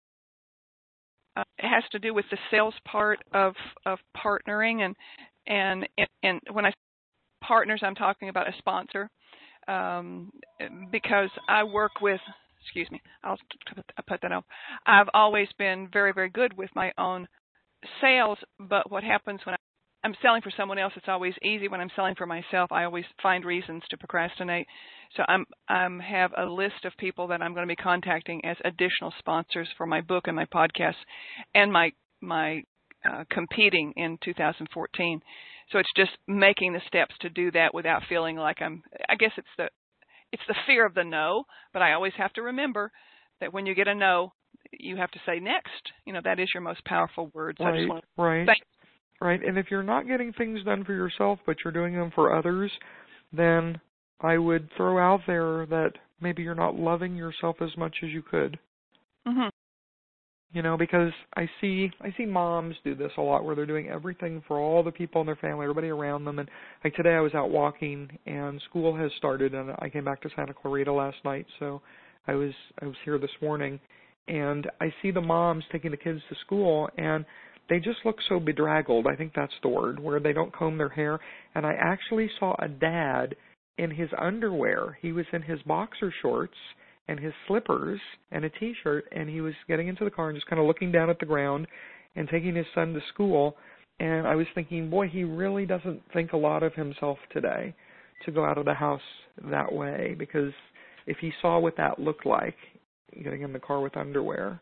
the sales part of partnering, and when I say partners, I'm talking about a sponsor. Because I work with, I'll put that off. I've always been very, very good with my own sales, but what happens when I'm selling for someone else, it's always easy. When I'm selling for myself, I always find reasons to procrastinate. So I have a list of people that I'm going to be contacting as additional sponsors for my book and my podcast and my competing in 2014. So it's just making the steps to do that without feeling like I guess it's the fear of the no, but I always have to remember that when you get a no, you have to say next. That is your most powerful word. So Right. And if you're not getting things done for yourself, but you're doing them for others, then I would throw out there that maybe you're not loving yourself as much as you could. Mm-hmm. Because I see moms do this a lot where they're doing everything for all the people in their family, everybody around them. And like today I was out walking and school has started, and I came back to Santa Clarita last night, so I was here this morning. And I see the moms taking the kids to school, and they just look so bedraggled. I think that's the word, where they don't comb their hair. And I actually saw a dad in his underwear. He was in his boxer shorts and his slippers and a T-shirt, and he was getting into the car and just kind of looking down at the ground and taking his son to school. And I was thinking, boy, he really doesn't think a lot of himself today to go out of the house that way, because if he saw what that looked like, getting in the car with underwear,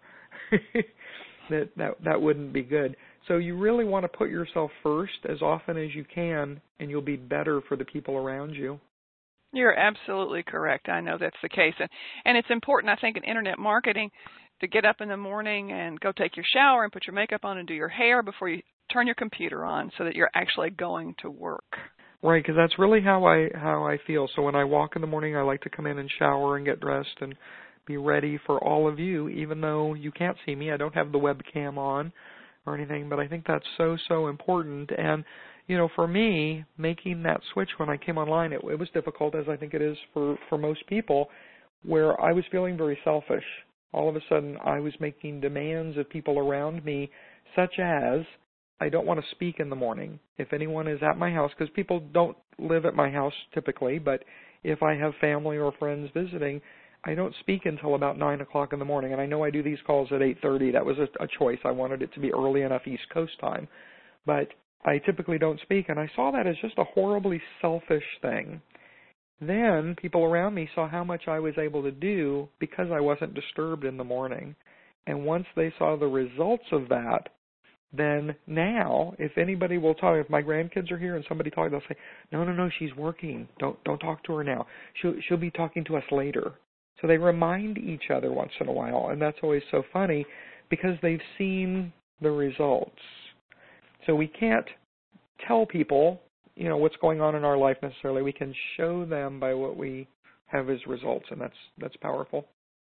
that wouldn't be good. So you really want to put yourself first as often as you can, and you'll be better for the people around you. You're absolutely correct. I know that's the case. And it's important, I think, in Internet marketing to get up in the morning and go take your shower and put your makeup on and do your hair before you turn your computer on so that you're actually going to work. Right, because that's really how I feel. So when I walk in the morning, I like to come in and shower and get dressed and be ready for all of you, even though you can't see me. I don't have the webcam on or anything, but I think that's so important. And for me, making that switch when I came online, it was difficult, as I think it is for most people, where I was feeling very selfish. All of a sudden, I was making demands of people around me, such as, I don't want to speak in the morning. If anyone is at my house, because people don't live at my house typically, but if I have family or friends visiting, I don't speak until about 9 o'clock in the morning. And I know I do these calls at 8:30. That was a choice. I wanted it to be early enough East Coast time. But I typically don't speak, and I saw that as just a horribly selfish thing. Then people around me saw how much I was able to do because I wasn't disturbed in the morning. And once they saw the results of that, then now, if anybody will talk, if my grandkids are here and somebody talks, they'll say, no, she's working. Don't talk to her now. She'll be talking to us later. So they remind each other once in a while, and that's always so funny because they've seen the results. So we can't tell people, what's going on in our life necessarily. We can show them by what we have as results, and that's powerful.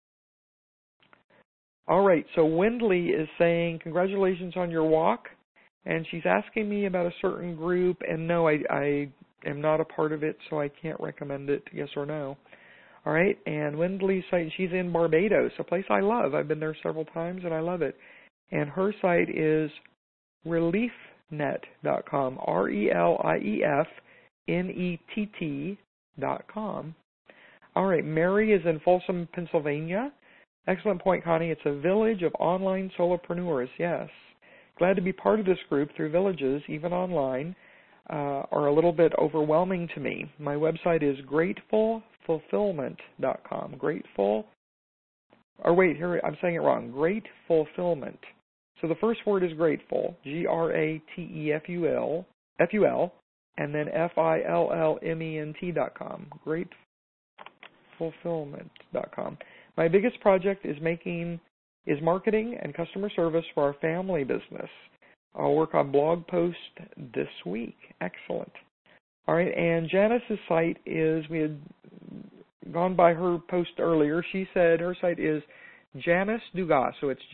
All right, so Wendley is saying, congratulations on your walk, and she's asking me about a certain group, and no, I am not a part of it, so I can't recommend it, yes or no. All right, and Wendley's site, she's in Barbados, a place I love. I've been there several times, and I love it. And her site is reliefnet.com, ReliefNett.com. All right, Mary is in Folsom, Pennsylvania. Excellent point, Connie. It's a village of online solopreneurs, yes. Glad to be part of this group through villages, even online, are a little bit overwhelming to me. My website is gratefulfulfillment.com. I'm saying it wrong. Great Fulfillment. So the first word is grateful, GratefulFul, and then FILLMENT.com. Gratefulfulfillment.com. My biggest project is marketing and customer service for our family business. I'll work on blog post this week. Excellent. All right, and Janice's site is, we had gone by her post earlier. She said her site is Janice Dugas, so it's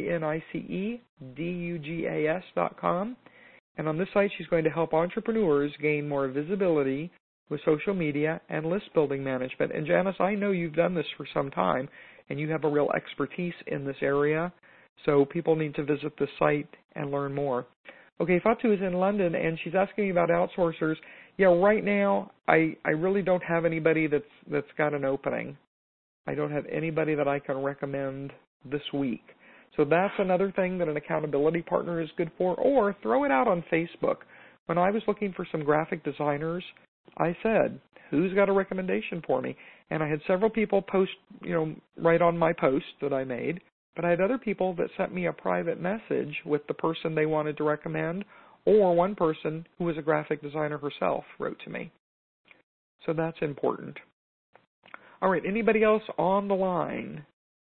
JANICEDUGAS.com. And on this site, she's going to help entrepreneurs gain more visibility with social media and list building management. And Janice, I know you've done this for some time, and you have a real expertise in this area, so people need to visit the site and learn more. Okay, Fatu is in London, and she's asking me about outsourcers. Yeah, right now, I really don't have anybody that's got an opening. I don't have anybody that I can recommend this week. So that's another thing that an accountability partner is good for, or throw it out on Facebook. When I was looking for some graphic designers, I said, who's got a recommendation for me? And I had several people post, right on my post that I made, but I had other people that sent me a private message with the person they wanted to recommend, or one person who was a graphic designer herself wrote to me. So that's important. All right, anybody else on the line?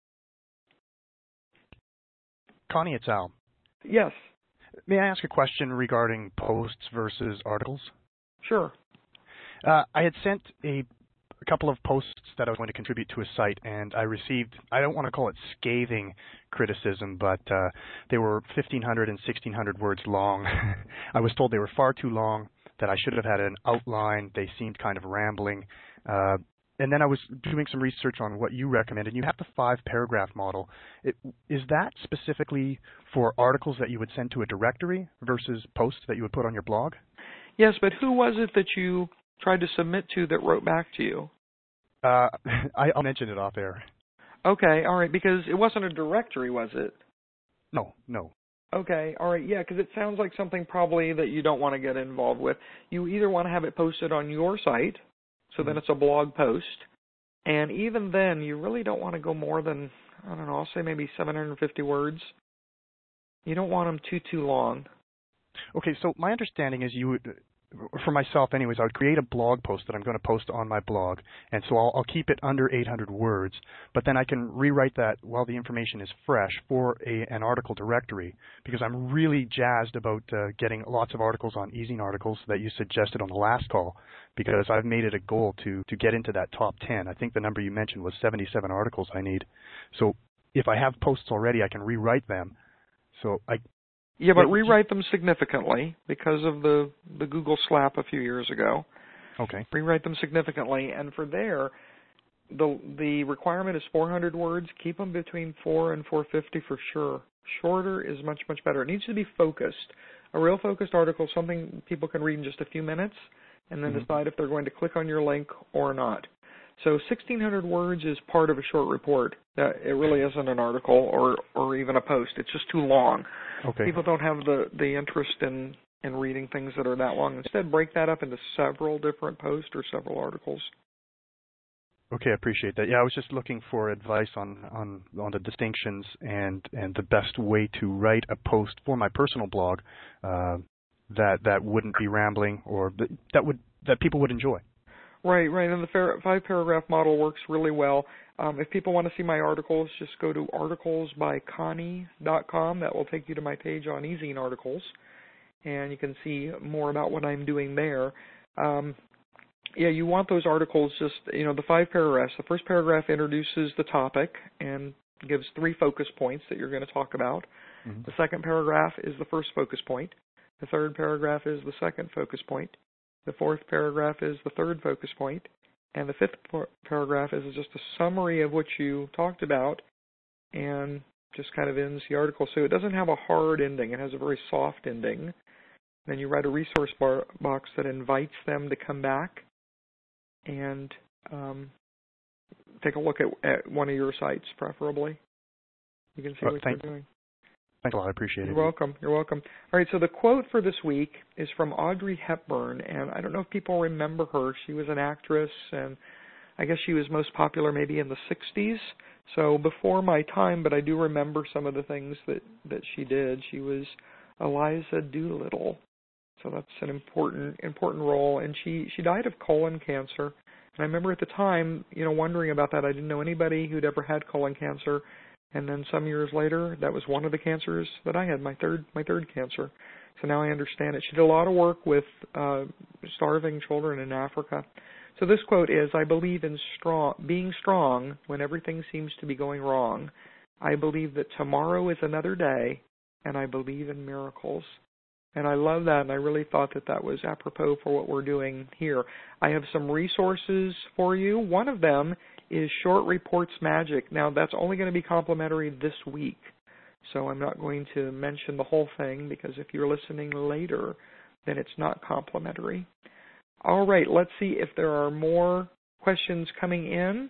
Connie, it's Al. Yes. May I ask a question regarding posts versus articles? Sure. I had sent a couple of posts that I was going to contribute to a site, and I received, I don't want to call it scathing criticism, but they were 1,500 and 1,600 words long. I was told they were far too long, that I should have had an outline. They seemed kind of rambling. And then I was doing some research on what you recommended. You have the 5-paragraph model. Is that specifically for articles that you would send to a directory versus posts that you would put on your blog? Yes, but who was it that you tried to submit to that wrote back to you? I'll mention it off air. Okay, all right, because it wasn't a directory, was it? No. Okay, all right, yeah, because it sounds like something probably that you don't want to get involved with. You either want to have it posted on your site, so then it's a blog post, and even then, you really don't want to go more than, I don't know, I'll say maybe 750 words. You don't want them too long. Okay, so my understanding is you would, for myself anyways, I would create a blog post that I'm going to post on my blog, and so I'll keep it under 800 words, but then I can rewrite that while the information is fresh for an article directory, because I'm really jazzed about getting lots of articles on Ezine articles that you suggested on the last call, because I've made it a goal to get into that top 10. I think the number you mentioned was 77 articles I need. So if I have posts already, I can rewrite them. Yeah, but rewrite them significantly because of the Google slap a few years ago. Okay. Rewrite them significantly, and for there, the requirement is 400 words. Keep them between 4 and 450 for sure. Shorter is much, much better. It needs to be focused. A real focused article, something people can read in just a few minutes, and then decide if they're going to click on your link or not. So 1,600 words is part of a short report. It really isn't an article or even a post. It's just too long. Okay. People don't have the interest in reading things that are that long. Instead, break that up into several different posts or several articles. Okay, I appreciate that. Yeah, I was just looking for advice on the distinctions and the best way to write a post for my personal blog that wouldn't be rambling or that people would enjoy. Right, and the 5-paragraph model works really well. If people want to see my articles, just go to articlesbyconnie.com. That will take you to my page on eZine articles, and you can see more about what I'm doing there. Yeah, you want those articles just, the 5 paragraphs. The first paragraph introduces the topic and gives 3 focus points that you're going to talk about. Mm-hmm. The second paragraph is the first focus point. The third paragraph is the second focus point. The fourth paragraph is the third focus point. And the fifth paragraph is just a summary of what you talked about and just kind of ends the article. So it doesn't have a hard ending. It has a very soft ending. Then you write a resource box that invites them to come back and take a look at one of your sites, preferably. You can see what you're doing. Thanks a lot. I appreciate it. You're welcome. All right, so the quote for this week is from Audrey Hepburn, and I don't know if people remember her. She was an actress, and I guess she was most popular maybe in the 60s, so before my time, but I do remember some of the things that she did. She was Eliza Doolittle. So that's an important role, and she died of colon cancer. And I remember at the time, wondering about that. I didn't know anybody who'd ever had colon cancer, and then some years later, that was one of the cancers that I had, my third cancer. So now I understand it. She did a lot of work with starving children in Africa. So this quote is, "I believe in being strong when everything seems to be going wrong. I believe that tomorrow is another day, and I believe in miracles." And I love that, and I really thought that was apropos for what we're doing here. I have some resources for you. One of them is Short Reports Magic. Now, that's only going to be complimentary this week, so I'm not going to mention the whole thing, because if you're listening later, then it's not complimentary. All right, let's see if there are more questions coming in.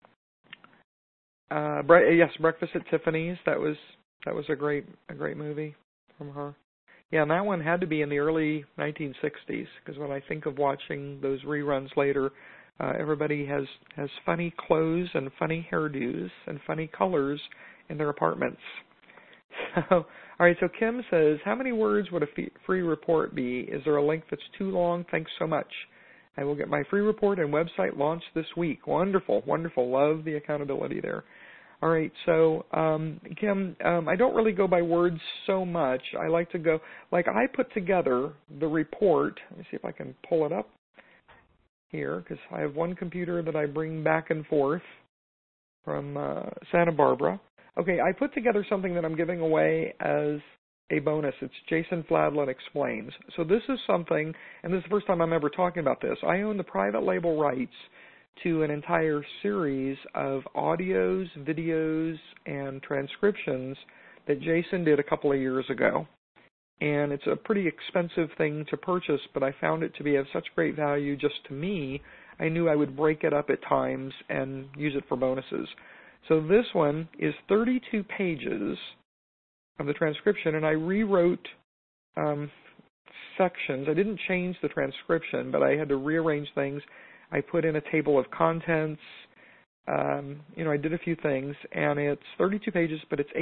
Yes, Breakfast at Tiffany's. That was a great movie from her. Yeah, and that one had to be in the early 1960s, because when I think of watching those reruns later, everybody has funny clothes and funny hairdos and funny colors in their apartments. So, all right, so Kim says, how many words would a free report be? Is there a link that's too long? Thanks so much. I will get my free report and website launched this week. Wonderful. Love the accountability there. All right, so Kim, I don't really go by words so much. I like to go, I put together the report. Let me see if I can pull it up here, because I have one computer that I bring back and forth from Santa Barbara. Okay, I put together something that I'm giving away as a bonus. It's Jason Fladlin Explains. So this is something, and this is the first time I'm ever talking about this. I own the private label rights to an entire series of audios, videos, and transcriptions that Jason did a couple of years ago. And it's a pretty expensive thing to purchase, but I found it to be of such great value just to me, I knew I would break it up at times and use it for bonuses. So this one is 32 pages of the transcription, and I rewrote sections. I didn't change the transcription, but I had to rearrange things. I put in a table of contents. I did a few things, and it's 32 pages, but it's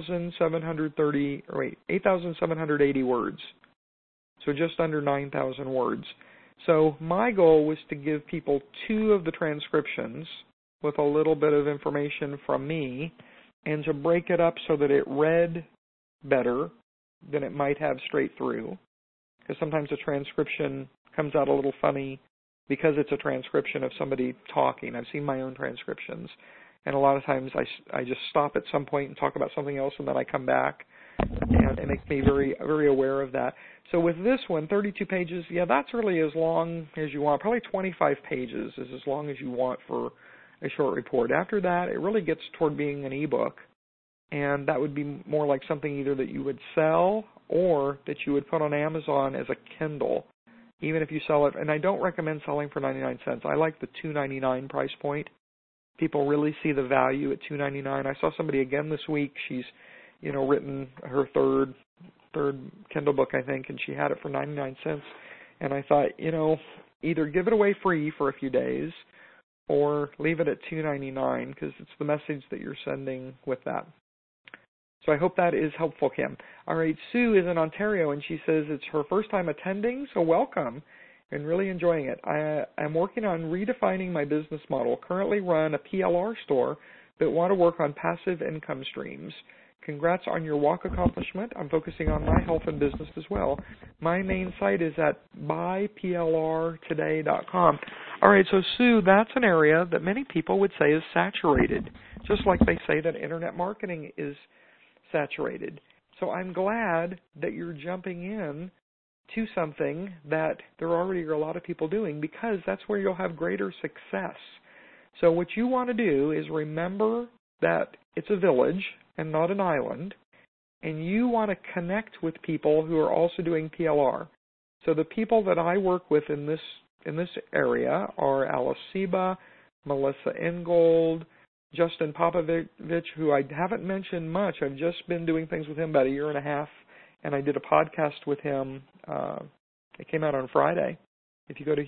8,780 words. So just under 9,000 words. So my goal was to give people 2 of the transcriptions with a little bit of information from me, and to break it up so that it read better than it might have straight through. Because sometimes a transcription comes out a little funny because it's a transcription of somebody talking. I've seen my own transcriptions, and a lot of times I just stop at some point and talk about something else, and then I come back, and it makes me very, very aware of that. So with this one, 32 pages, yeah, that's really as long as you want. Probably 25 pages is as long as you want for a short report. After that, it really gets toward being an ebook, and that would be more like something either that you would sell or that you would put on Amazon as a Kindle, even if you sell it. And I don't recommend selling for 99 cents. I like the $2.99 price point. People really see the value at $2.99. I saw somebody again this week. She's, written her third Kindle book, I think, and she had it for 99 cents. And I thought, either give it away free for a few days, or leave it at $2.99 because it's the message that you're sending with that. So I hope that is helpful, Kim. All right, Sue is in Ontario, and she says it's her first time attending, so welcome and really enjoying it. I'm working on redefining my business model. Currently run a PLR store, but want to work on passive income streams. Congrats on your walk accomplishment. I'm focusing on my health and business as well. My main site is at buyplrtoday.com. All right, so Sue, that's an area that many people would say is saturated, just like they say that internet marketing is saturated. So I'm glad that you're jumping in to something that there already are a lot of people doing, because that's where you'll have greater success. So what you want to do is remember that it's a village and not an island, and you want to connect with people who are also doing PLR. So the people that I work with in this area are Alice Seba, Melissa Ingold, Justin Popovich, who I haven't mentioned much. I've just been doing things with him about a year and a half, and I did a podcast with him. It came out on Friday. If you go to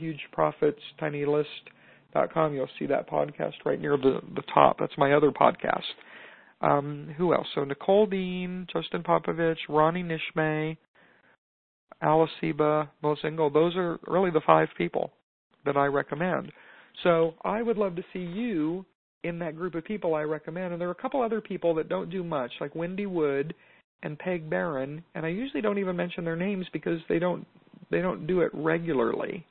hugeprofitstinylist.com, you'll see that podcast right near the top. That's my other podcast. Who else? So Nicole Dean, Justin Popovich, Ronnie Nishmay, Alice Seba, Melissa Ingold. Those are really the 5 people that I recommend. So I would love to see you in that group of people I recommend. And there are a couple other people that don't do much, like Wendy Wood and Peg Barron, and I usually don't even mention their names because they don't do it regularly.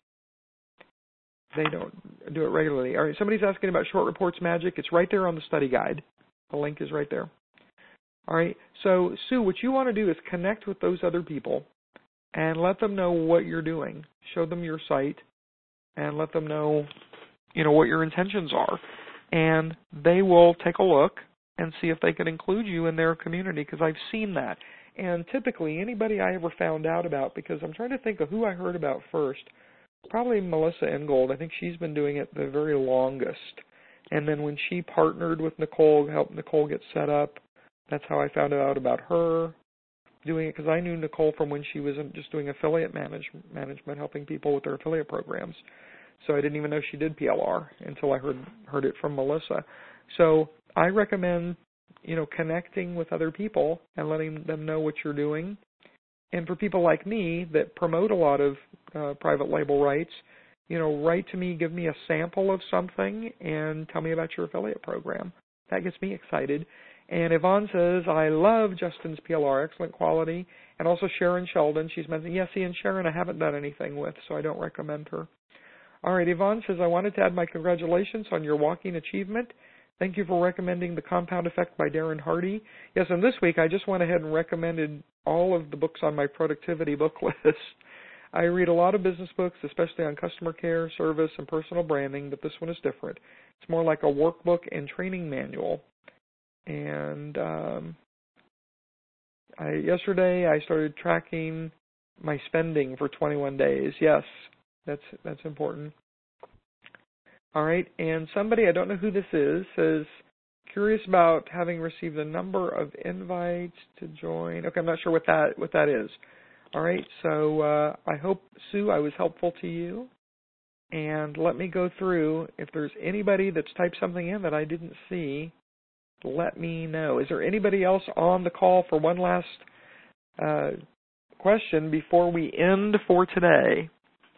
They don't do it regularly. All right, somebody's asking about Short Reports Magic. It's right there on the study guide. The link is right there. All right, so Sue, what you want to do is connect with those other people and let them know what you're doing. Show them your site and let them know, what your intentions are. And they will take a look and see if they can include you in their community, because I've seen that. And typically, anybody I ever found out about, because I'm trying to think of who I heard about first, probably Melissa Ingold. I think she's been doing it the very longest. And then when she partnered with Nicole, helped Nicole get set up, that's how I found out about her doing it, because I knew Nicole from when she was just doing affiliate management, helping people with their affiliate programs. So I didn't even know she did PLR until I heard it from Melissa. So I recommend, connecting with other people and letting them know what you're doing. And for people like me that promote a lot of private label rights, write to me, give me a sample of something, and tell me about your affiliate program. That gets me excited. And Yvonne says, I love Justin's PLR, excellent quality. And also Sharon Sheldon, she's mentioned, and Sharon I haven't done anything with, so I don't recommend her. All right, Yvonne says, I wanted to add my congratulations on your walking achievement. Thank you for recommending The Compound Effect by Darren Hardy. Yes, and this week I just went ahead and recommended all of the books on my productivity book list. I read a lot of business books, especially on customer care, service, and personal branding, but this one is different. It's more like a workbook and training manual. And yesterday I started tracking my spending for 21 days. Yes, that's important. All right, and somebody, I don't know who this is, says, curious about having received a number of invites to join. Okay, I'm not sure what that is. All right, so I hope, Sue, I was helpful to you. And let me go through. If there's anybody that's typed something in that I didn't see, let me know. Is there anybody else on the call for one last question before we end for today?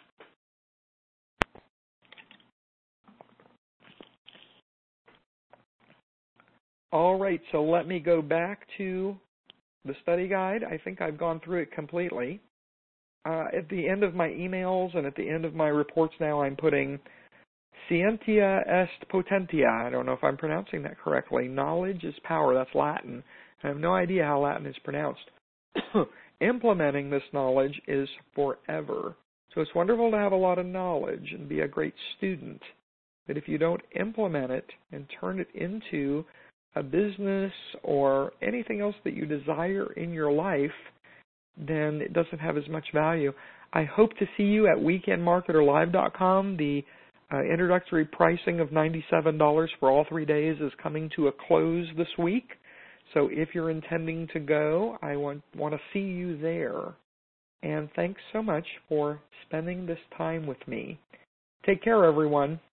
All right, so let me go back to the study guide. I think I've gone through it completely. At the end of my emails and at the end of my reports now, I'm putting Scientia est potentia. I don't know if I'm pronouncing that correctly. Knowledge is power. That's Latin. I have no idea how Latin is pronounced. Implementing this knowledge is forever. So it's wonderful to have a lot of knowledge and be a great student. But if you don't implement it and turn it into a business or anything else that you desire in your life, then it doesn't have as much value. I hope to see you at weekendmarketerlive.com. The introductory pricing of $97 for all 3 days is coming to a close this week. So if you're intending to go, I want to see you there. And thanks so much for spending this time with me. Take care, everyone.